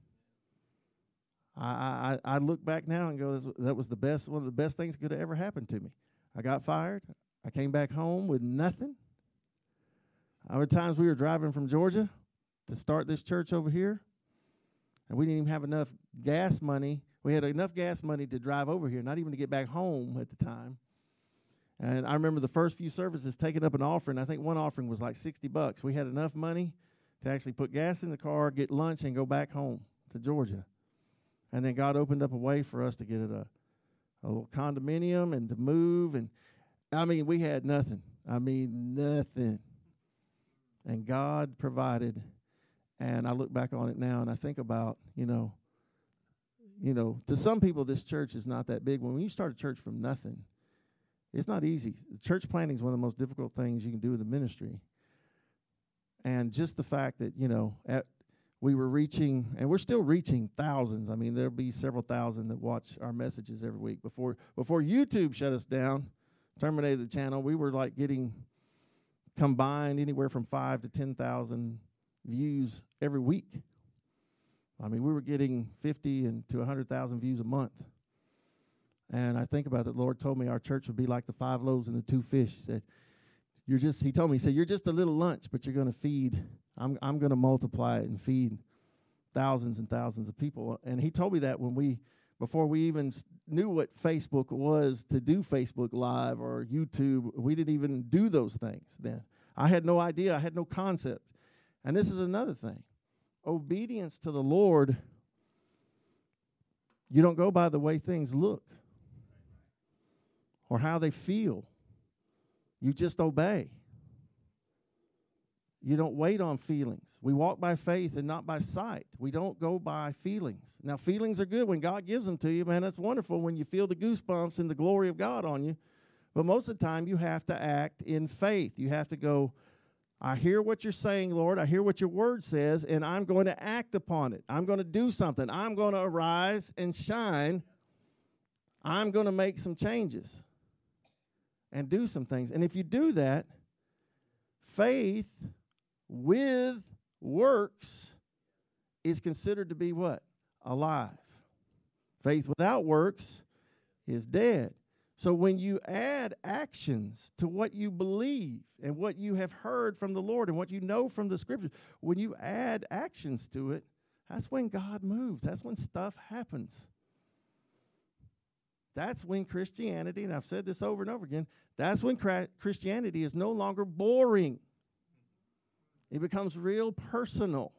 I look back now and go, that was one of the best things that could have ever happened to me. I got fired. I came back home with nothing. There were times we were driving from Georgia to start this church over here, and we didn't even have enough gas money. We had enough gas money to drive over here, not even to get back home at the time. And I remember the first few services taking up an offering. I think one offering was like $60. We had enough money to actually put gas in the car, get lunch, and go back home to Georgia. And then God opened up a way for us to get a little condominium and to move. And, we had nothing. Nothing. And God provided. And I look back on it now and I think about, to some people this church is not that big. When you start a church from nothing, it's not easy. Church planting is one of the most difficult things you can do in the ministry. And just the fact that, we were reaching, and we're still reaching thousands. There'll be several thousand that watch our messages every week. Before YouTube shut us down, terminated the channel, we were like getting combined anywhere from 5,000 to 10,000 views every week. We were getting 50 and to 100,000 views a month. And I think about it. The Lord told me our church would be like the 5 loaves and the 2 fish. He said, he told me, he said, you're just a little lunch, but you're going to feed. I'm going to multiply it and feed thousands and thousands of people. And he told me that before we even knew what Facebook was to do Facebook Live or YouTube. We didn't even do those things then. I had no idea. I had no concept. And this is another thing. Obedience to the Lord, you don't go by the way things look or how they feel. You just obey. You don't wait on feelings. We walk by faith and not by sight. We don't go by feelings. Now, feelings are good when God gives them to you. Man, that's wonderful when you feel the goosebumps and the glory of God on you. But most of the time, you have to act in faith. You have to go, I hear what you're saying, Lord. I hear what your word says, and I'm going to act upon it. I'm going to do something. I'm going to arise and shine. I'm going to make some changes and do some things. And if you do that, faith with works is considered to be what? Alive. Faith without works is dead. So when you add actions to what you believe and what you have heard from the Lord and what you know from the Scriptures, when you add actions to it, that's when God moves. That's when stuff happens. That's when Christianity, and I've said this over and over again, that's when Christianity is no longer boring. It becomes real personal.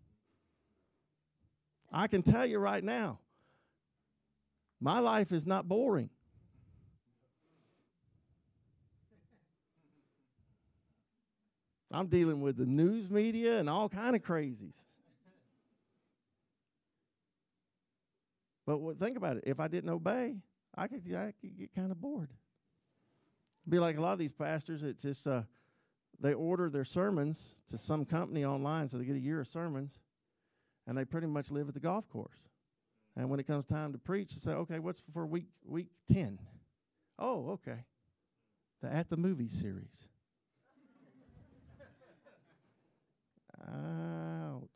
I can tell you right now, my life is not boring. I'm dealing with the news media and all kind of crazies. But think about it. If I didn't obey, I could get kind of bored. Be like a lot of these pastors. It's just they order their sermons to some company online, so they get a year of sermons, and they pretty much live at the golf course. And when it comes time to preach, they say, "Okay, what's for week 10?" Oh, okay, the At the Movie series. Ouch.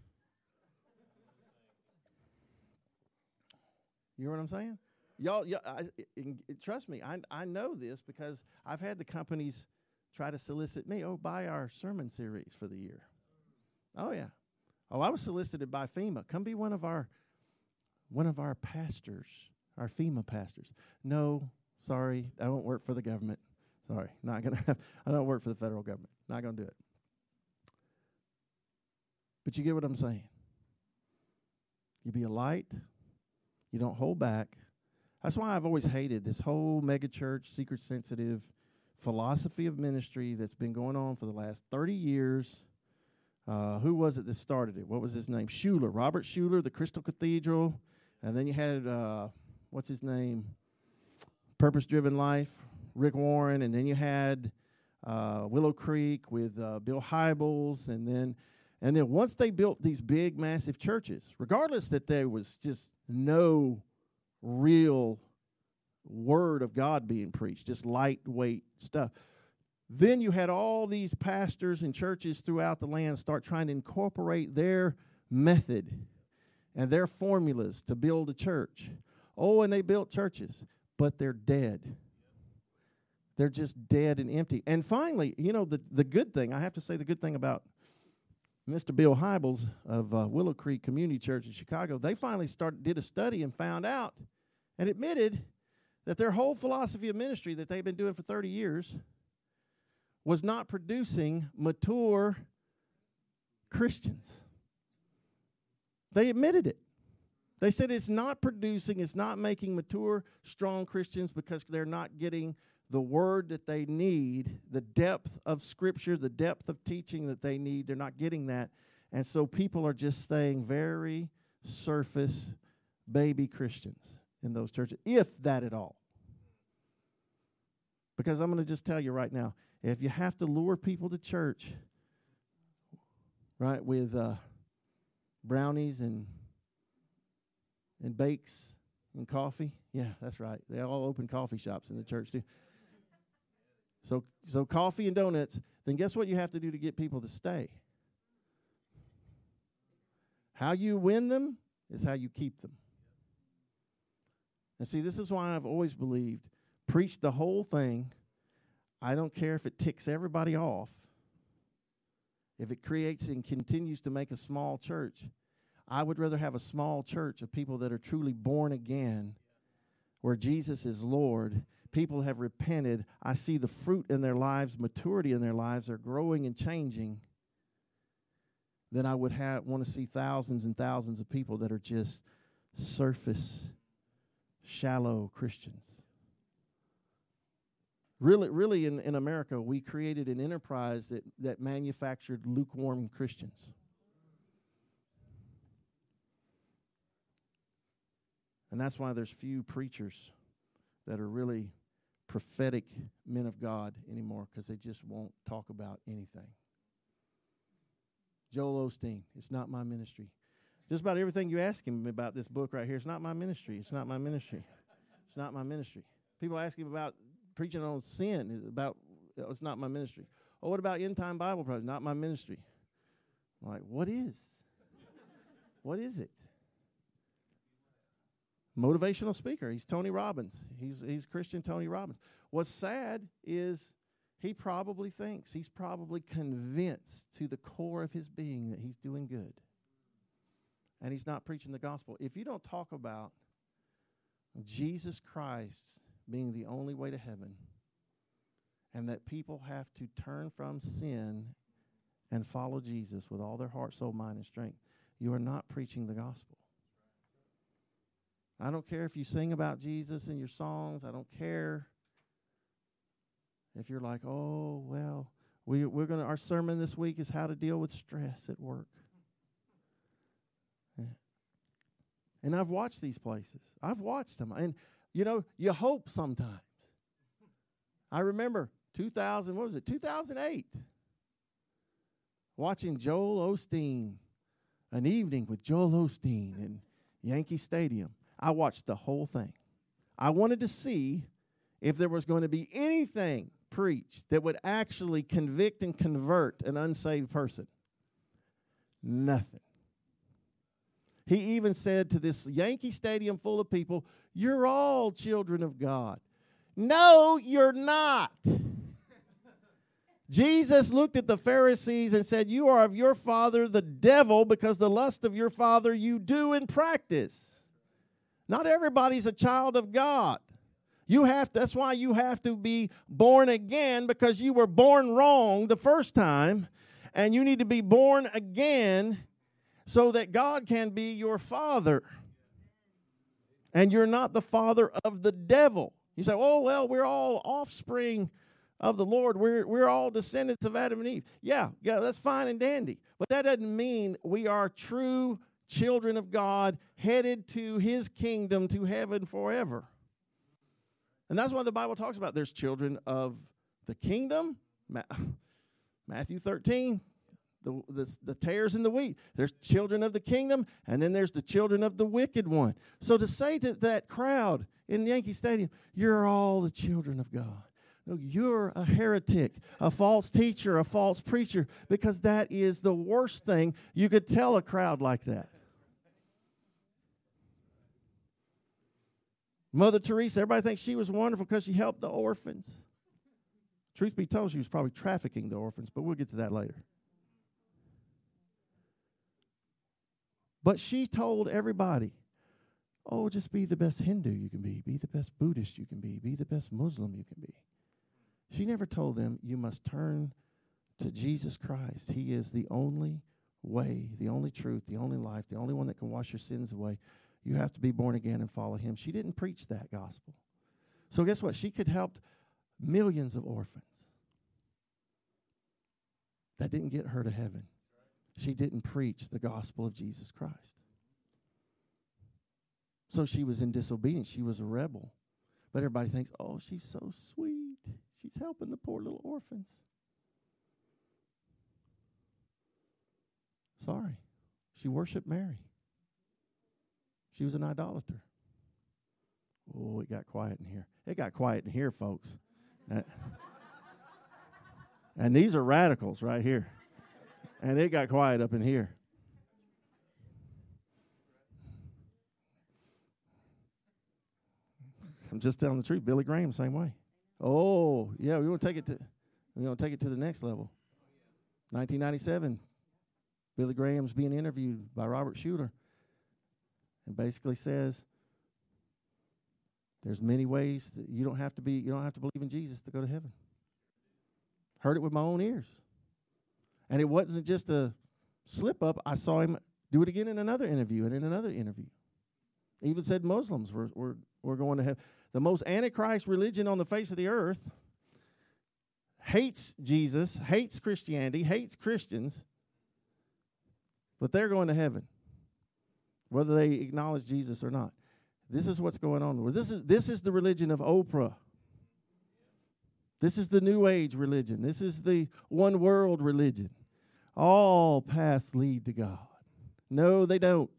You know what I'm saying? Y'all trust me, I know this because I've had the companies try to solicit me. Oh, buy our sermon series for the year. Oh, yeah. Oh, I was solicited by FEMA. Come be one of our pastors, our FEMA pastors. No, sorry, I don't work for the government. Sorry, not gonna. I don't work for the federal government. Not gonna do it. But you get what I'm saying. You be a light. You don't hold back. That's why I've always hated this whole megachurch, seeker-sensitive philosophy of ministry that's been going on for the last 30 years. Who was it that started it? What was his name? Schuller, Robert Schuller, the Crystal Cathedral. And then you had, what's his name? Purpose-Driven Life, Rick Warren. And then you had Willow Creek with Bill Hybels. And then once they built these big, massive churches, regardless that there was just no real word of God being preached, just lightweight stuff. Then you had all these pastors and churches throughout the land start trying to incorporate their method and their formulas to build a church. Oh, and they built churches, but they're dead. They're just dead and empty. And finally, you know, the good thing, I have to say the good thing about Mr. Bill Hybels of Willow Creek Community Church in Chicago, they finally did a study and found out and admitted that their whole philosophy of ministry that they've been doing for 30 years was not producing mature Christians. They admitted it. They said it's not making mature, strong Christians because they're not getting the word that they need, the depth of Scripture, the depth of teaching that they need. They're not getting that. And so people are just staying very surface baby Christians in those churches, if that at all. Because I'm going to just tell you right now, if you have to lure people to church, right, with brownies and bakes and coffee, yeah, that's right. They all open coffee shops in the church too. So coffee and donuts, then guess what you have to do to get people to stay? How you win them is how you keep them. And see, this is why I've always believed, preach the whole thing. I don't care if it ticks everybody off. If it creates and continues to make a small church, I would rather have a small church of people that are truly born again, where Jesus is Lord. People have repented. I see the fruit in their lives, maturity in their lives. They're growing and changing. Then I would want to see thousands and thousands of people that are just surface, shallow Christians. Really, in America, we created an enterprise that manufactured lukewarm Christians. And that's why there's few preachers that are really prophetic men of God anymore, because they just won't talk about anything. Joel Osteen, it's not my ministry. Just about everything you ask him about this book right here, it's not my ministry. It's not my ministry. It's not my ministry. People ask him about preaching on sin, it's not my ministry. Oh, what about end time Bible project? Not my ministry. I'm like, what is? What is it? Motivational speaker. He's Tony Robbins. He's Christian Tony Robbins. What's sad is he probably thinks, he's probably convinced to the core of his being that he's doing good. And he's not preaching the gospel. If you don't talk about Jesus Christ being the only way to heaven, and that people have to turn from sin and follow Jesus with all their heart, soul, mind, and strength, you are not preaching the gospel. I don't care if you sing about Jesus in your songs. I don't care if you're like, oh, well, our sermon this week is how to deal with stress at work. And I've watched these places. I've watched them. And, you hope sometimes. I remember 2008, watching Joel Osteen, an evening with Joel Osteen in Yankee Stadium. I watched the whole thing. I wanted to see if there was going to be anything preached that would actually convict and convert an unsaved person. Nothing. He even said to this Yankee Stadium full of people, "You're all children of God." No, you're not. Jesus looked at the Pharisees and said, "You are of your father, the devil, because the lust of your father you do in practice." Not everybody's a child of God. That's why you have to be born again, because you were born wrong the first time, and you need to be born again so that God can be your father. And you're not the father of the devil. You say, oh, well, we're all offspring of the Lord. We're all descendants of Adam and Eve. Yeah, that's fine and dandy. But that doesn't mean we are true children of God headed to his kingdom, to heaven forever. And that's why the Bible talks about there's children of the kingdom. Matthew 13. The tares and the wheat. There's children of the kingdom, and then there's the children of the wicked one. So to say to that crowd in Yankee Stadium, you're all the children of God. No, you're a heretic, a false teacher, a false preacher, because that is the worst thing you could tell a crowd like that. Mother Teresa, everybody thinks she was wonderful because she helped the orphans. Truth be told, she was probably trafficking the orphans, but we'll get to that later. But she told everybody, oh, just be the best Hindu you can be the best Buddhist you can be the best Muslim you can be. She never told them, you must turn to Jesus Christ. He is the only way, the only truth, the only life, the only one that can wash your sins away. You have to be born again and follow him. She didn't preach that gospel. So guess what? She could help millions of orphans. That didn't get her to heaven. She didn't preach the gospel of Jesus Christ. So she was in disobedience. She was a rebel. But everybody thinks, oh, she's so sweet. She's helping the poor little orphans. Sorry. She worshiped Mary. She was an idolater. Oh, it got quiet in here. It got quiet in here, folks. And these are radicals right here. And it got quiet up in here. I'm just telling the truth. Billy Graham, same way. Oh, yeah, we want to take it to the next level. 1997, Billy Graham's being interviewed by Robert Schuller, and basically says, there's many ways that you don't have to believe in Jesus to go to heaven. Heard it with my own ears. And it wasn't just a slip up. I saw him do it again in another interview and in another interview. Even said Muslims were going to heaven. The most antichrist religion on the face of the earth hates Jesus, hates Christianity, hates Christians, but they're going to heaven, whether they acknowledge Jesus or not. This is what's going on. This is the religion of Oprah. This is the New Age religion. This is the one world religion. All paths lead to God. No, they don't.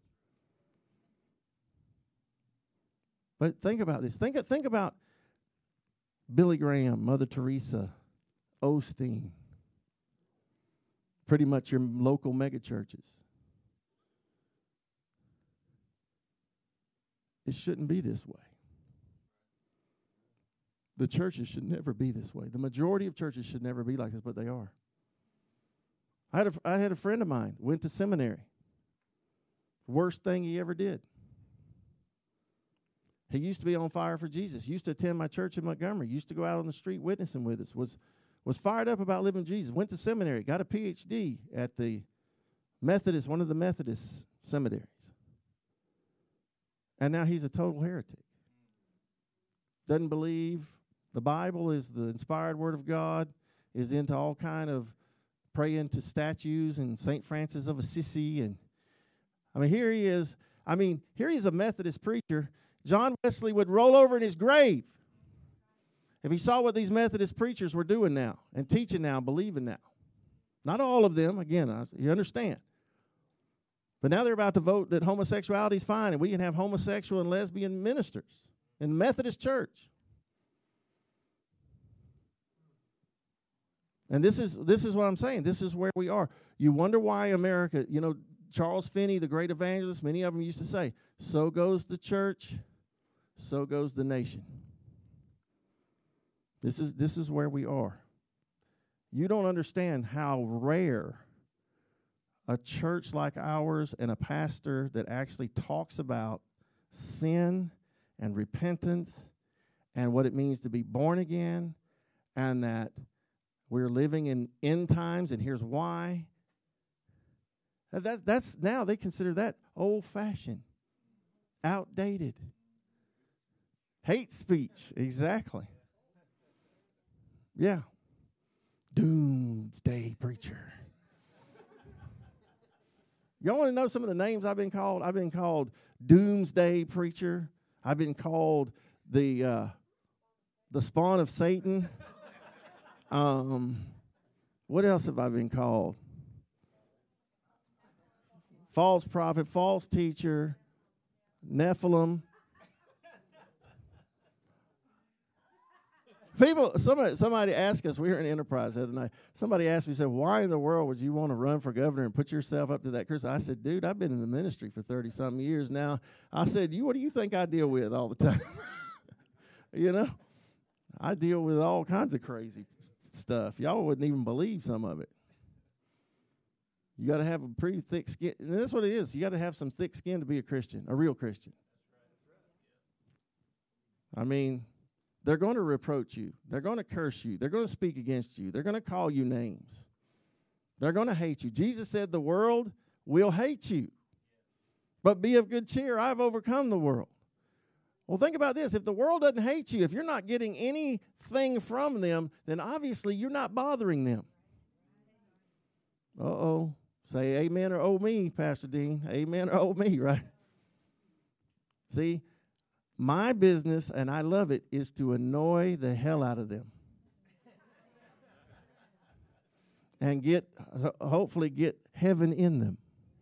But think about this. Think about Billy Graham, Mother Teresa, Osteen, pretty much your local megachurches. It shouldn't be this way. The churches should never be this way. The majority of churches should never be like this, but they are. I had a friend of mine, went to seminary. Worst thing he ever did. He used to be on fire for Jesus. Used to attend my church in Montgomery. Used to go out on the street witnessing with us. Was fired up about living Jesus. Went to seminary. Got a PhD at the Methodist, one of the Methodist seminaries. And now he's a total heretic. Doesn't believe the Bible is the inspired Word of God. Is into all kind of praying to statues and St. Francis of Assisi. And here he is. Here he's a Methodist preacher. John Wesley would roll over in his grave if he saw what these Methodist preachers were doing now and teaching now, believing now. Not all of them, again, you understand. But now they're about to vote that homosexuality is fine and we can have homosexual and lesbian ministers in the Methodist church. And this is what I'm saying. This is where we are. You wonder why America, Charles Finney, the great evangelist, many of them used to say, so goes the church, so goes the nation. This is where we are. You don't understand how rare a church like ours and a pastor that actually talks about sin and repentance and what it means to be born again and that we're living in end times and here's why. That's now they consider that old-fashioned, outdated. Hate speech, exactly. Yeah. Doomsday preacher. Y'all want to know some of the names I've been called? I've been called Doomsday preacher. I've been called the spawn of Satan. What else have I been called? False prophet, false teacher, Nephilim. Somebody asked us, we were in Enterprise the other night, somebody asked me, said, why in the world would you want to run for governor and put yourself up to that curse? I said, dude, I've been in the ministry for 30-something years now. I said, what do you think I deal with all the time? I deal with all kinds of crazy stuff. Y'all wouldn't even believe some of it. You got to have a pretty thick skin. And that's what it is. You got to have some thick skin to be a Christian, a real Christian. They're going to reproach you. They're going to curse you. They're going to speak against you. They're going to call you names. They're going to hate you. Jesus said the world will hate you. But be of good cheer. I've overcome the world. Well, think about this. If the world doesn't hate you, if you're not getting anything from them, then obviously you're not bothering them. Uh-oh. Say amen or oh me, Pastor Dean. Amen or oh me, right? See? My business, and I love it, is to annoy the hell out of them. And hopefully get heaven in them.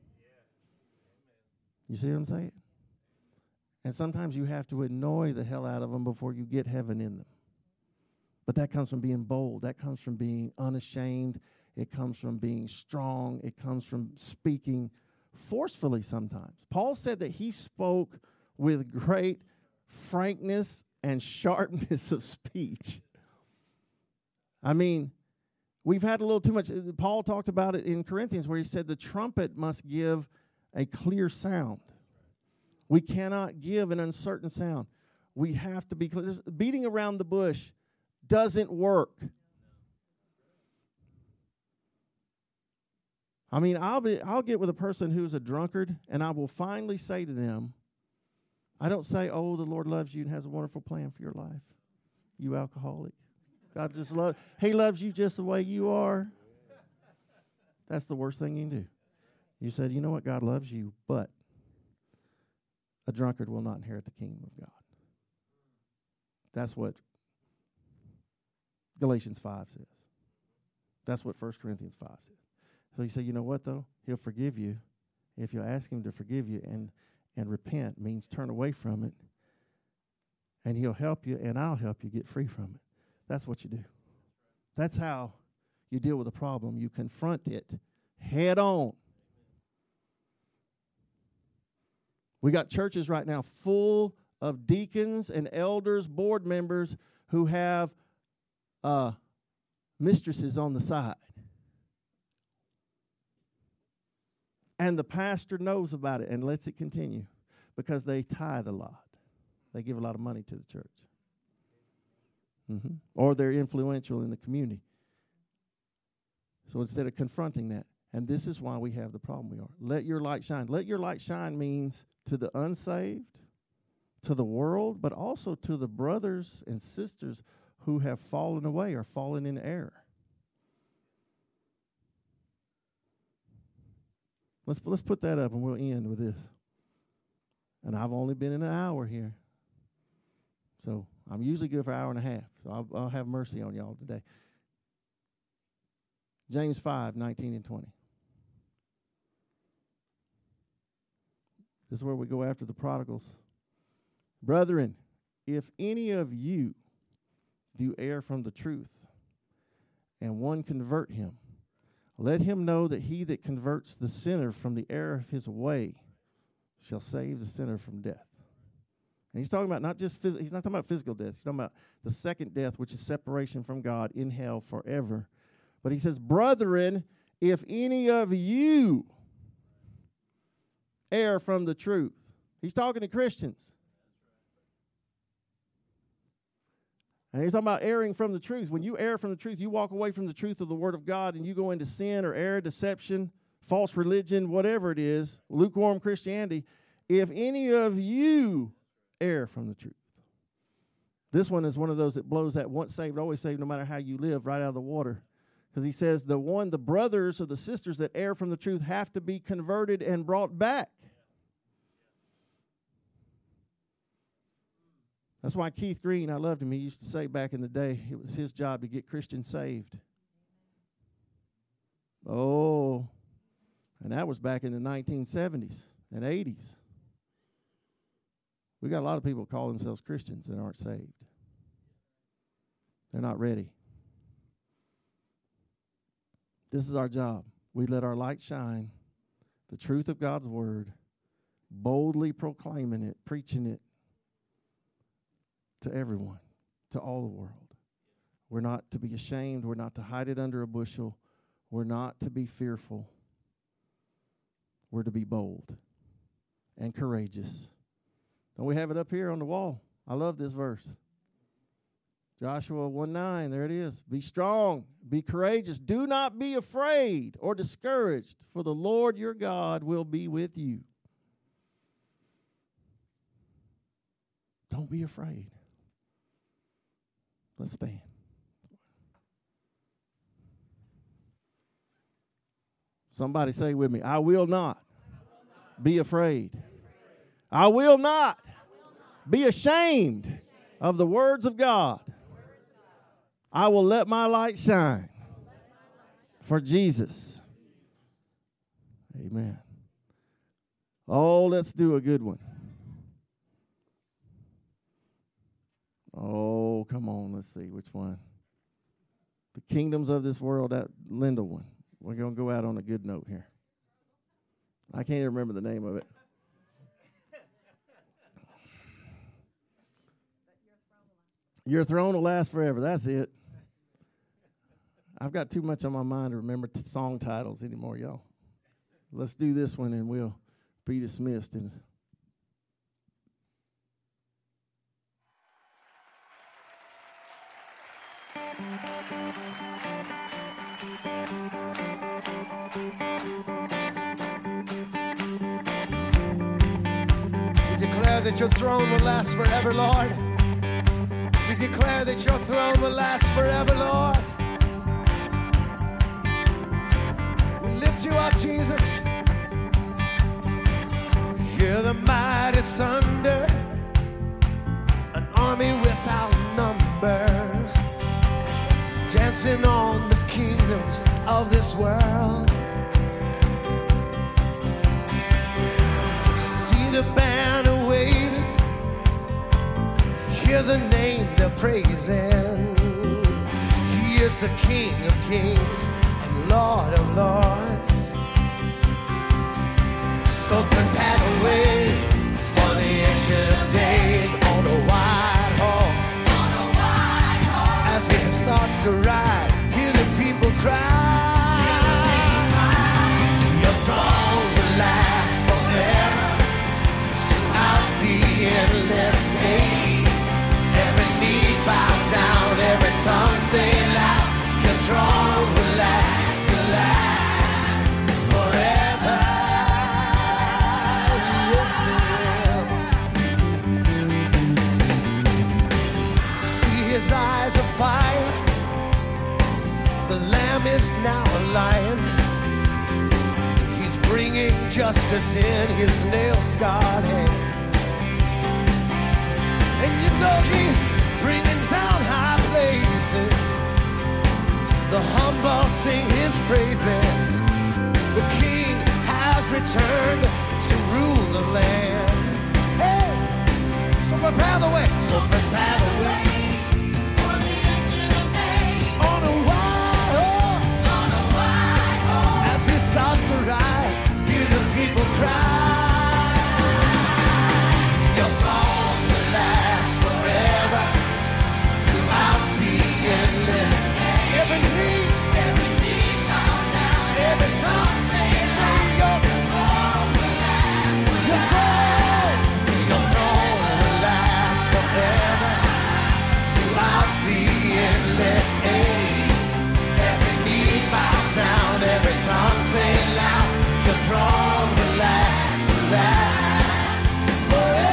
You see what I'm saying? And sometimes you have to annoy the hell out of them before you get heaven in them. But that comes from being bold. That comes from being unashamed. It comes from being strong. It comes from speaking forcefully sometimes. Paul said that he spoke with great frankness and sharpness of speech. I mean, we've had a little too much. Paul talked about it in Corinthians where he said the trumpet must give a clear sound. We cannot give an uncertain sound. We have to be clear. Just beating around the bush doesn't work. I mean, I'll get with a person who's a drunkard, and I will finally say to them, I don't say, oh, the Lord loves you and has a wonderful plan for your life, you alcoholic. God just He loves you just the way you are. That's the worst thing you can do. You said, you know what, God loves you, but a drunkard will not inherit the kingdom of God. That's what Galatians 5 says. That's what 1 Corinthians 5 says. So you say, you know what, though? He'll forgive you. If you ask him to forgive you, and repent means turn away from it, and he'll help you, and I'll help you get free from it. That's what you do. That's how you deal with a problem. You confront it head on. We got churches right now full of deacons and elders, board members who have mistresses on the side. And the pastor knows about it and lets it continue because they tithe a lot. They give a lot of money to the church. Or they're influential in the community. So instead of confronting that, and this is why we have the problem we are. Let your light shine. Let your light shine means to the unsaved, to the world, but also to the brothers and sisters who have fallen away or fallen in error. Let's put that up and we'll end with this. And I've only been in an hour here. So I'm usually good for an hour and a half. So I'll have mercy on y'all today. James 5, 19 and 20. This is where we go after the prodigals. Brethren, if any of you do err from the truth, and one convert him, let him know that he that converts the sinner from the error of his way shall save the sinner from death. And he's talking about not just he's not talking about physical death. He's talking about the second death, which is separation from God in hell forever. But he says, brethren, if any of you err from the truth. He's talking to Christians. And he's talking about erring from the truth. When you err from the truth, you walk away from the truth of the Word of God and you go into sin or error, deception, false religion, whatever it is, lukewarm Christianity. If any of you err from the truth. This one is one of those that blows that once saved, always saved, no matter how you live, right out of the water. Because he says the brothers or the sisters that err from the truth have to be converted and brought back. That's why Keith Green, I loved him. He used to say back in the day, it was his job to get Christians saved. Oh, and that was back in the 1970s and 80s. We got a lot of people call themselves Christians that aren't saved. They're not ready. This is our job. We let our light shine, the truth of God's word, boldly proclaiming it, preaching it to everyone, to all the world. We're not to be ashamed. We're not to hide it under a bushel. We're not to be fearful. We're to be bold and courageous. Don't we have it up here on the wall? I love this verse. Joshua 1:9, there it is. Be strong, be courageous. Do not be afraid or discouraged, for the Lord your God will be with you. Don't be afraid. Let's stand. Somebody say with me, I will not be afraid. I will not be ashamed of the words of God. I will let my light shine for Jesus. Amen. Oh, let's do a good one. Oh, come on. Let's see which one. The kingdoms of this world, that Linda one. We're going to go out on a good note here. I can't even remember the name of it. Your throne will last forever. That's it. I've got too much on my mind to remember song titles anymore, y'all. Let's do this one and we'll be dismissed. And we declare that your throne will last forever, Lord. We declare that your throne will last forever, Lord. We lift you up, Jesus. Hear the mighty thunder, an army without number, dancing on the kingdoms of this world. See the banner waving, hear the name they're praising. He is the King of kings and Lord of lords. So prepare the way for the Ancient of Days on a white horse. As he starts to ride, hear the people cry. Your throne will last forever throughout the endless age. Every knee bows down, every tongue say loud. Your throne will last forever. Yes, it will. See his eyes of fire. The Lamb is now a lion. He's bringing justice in his nail-scarred hand. And you know he's bringing down high places. The humble sing his praises. The King has returned to rule the land. Hey! So prepare the way. So prepare the way. On a white horse. As he starts to ride, hear the people cry. Your throne will last forever throughout the endless. Every knee bow down, every tongue say your throne will last forever throughout the endless age. Every knee bow down, every tongue say loud. Your throne will last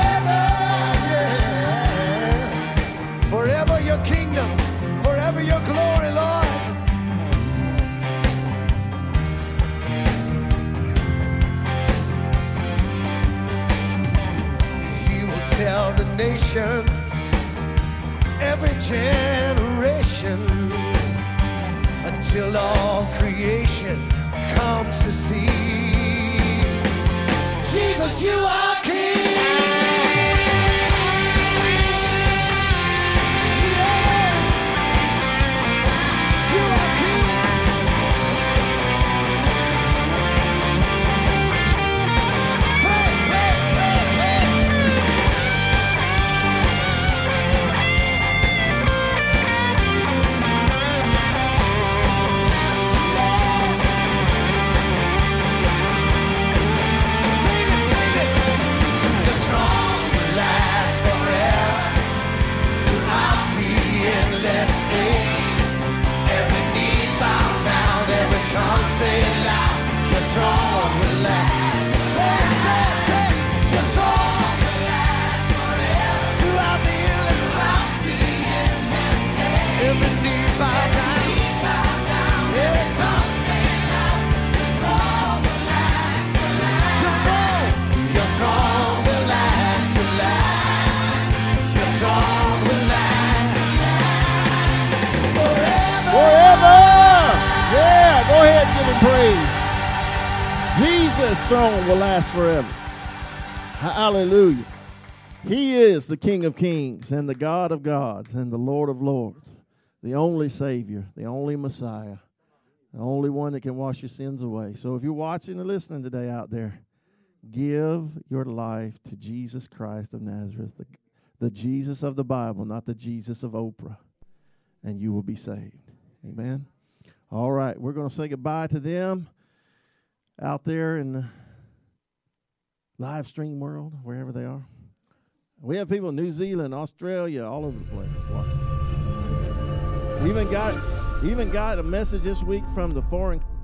forever, yeah. Forever your kingdom, forever your glory, Lord. He will tell the nations, every generation, until all creation comes to see. Jesus, you are King. Say it loud, your throne will last. Say, your throne will last forever. Throughout the endless days. Every knee bow down, every tongue say it loud. Your throne will last, your throne will last, your throne will last forever. Yeah, go ahead and give him praise. Jesus' throne will last forever. Hallelujah. He is the King of kings and the God of gods and the Lord of lords, the only Savior, the only Messiah, the only one that can wash your sins away. So if you're watching and listening today out there, give your life to Jesus Christ of Nazareth, the Jesus of the Bible, not the Jesus of Oprah, and you will be saved. Amen. All right, we're going to say goodbye to them out there in the live stream world, wherever they are. We have people in New Zealand, Australia, all over the place watching. We even got a message this week from the foreign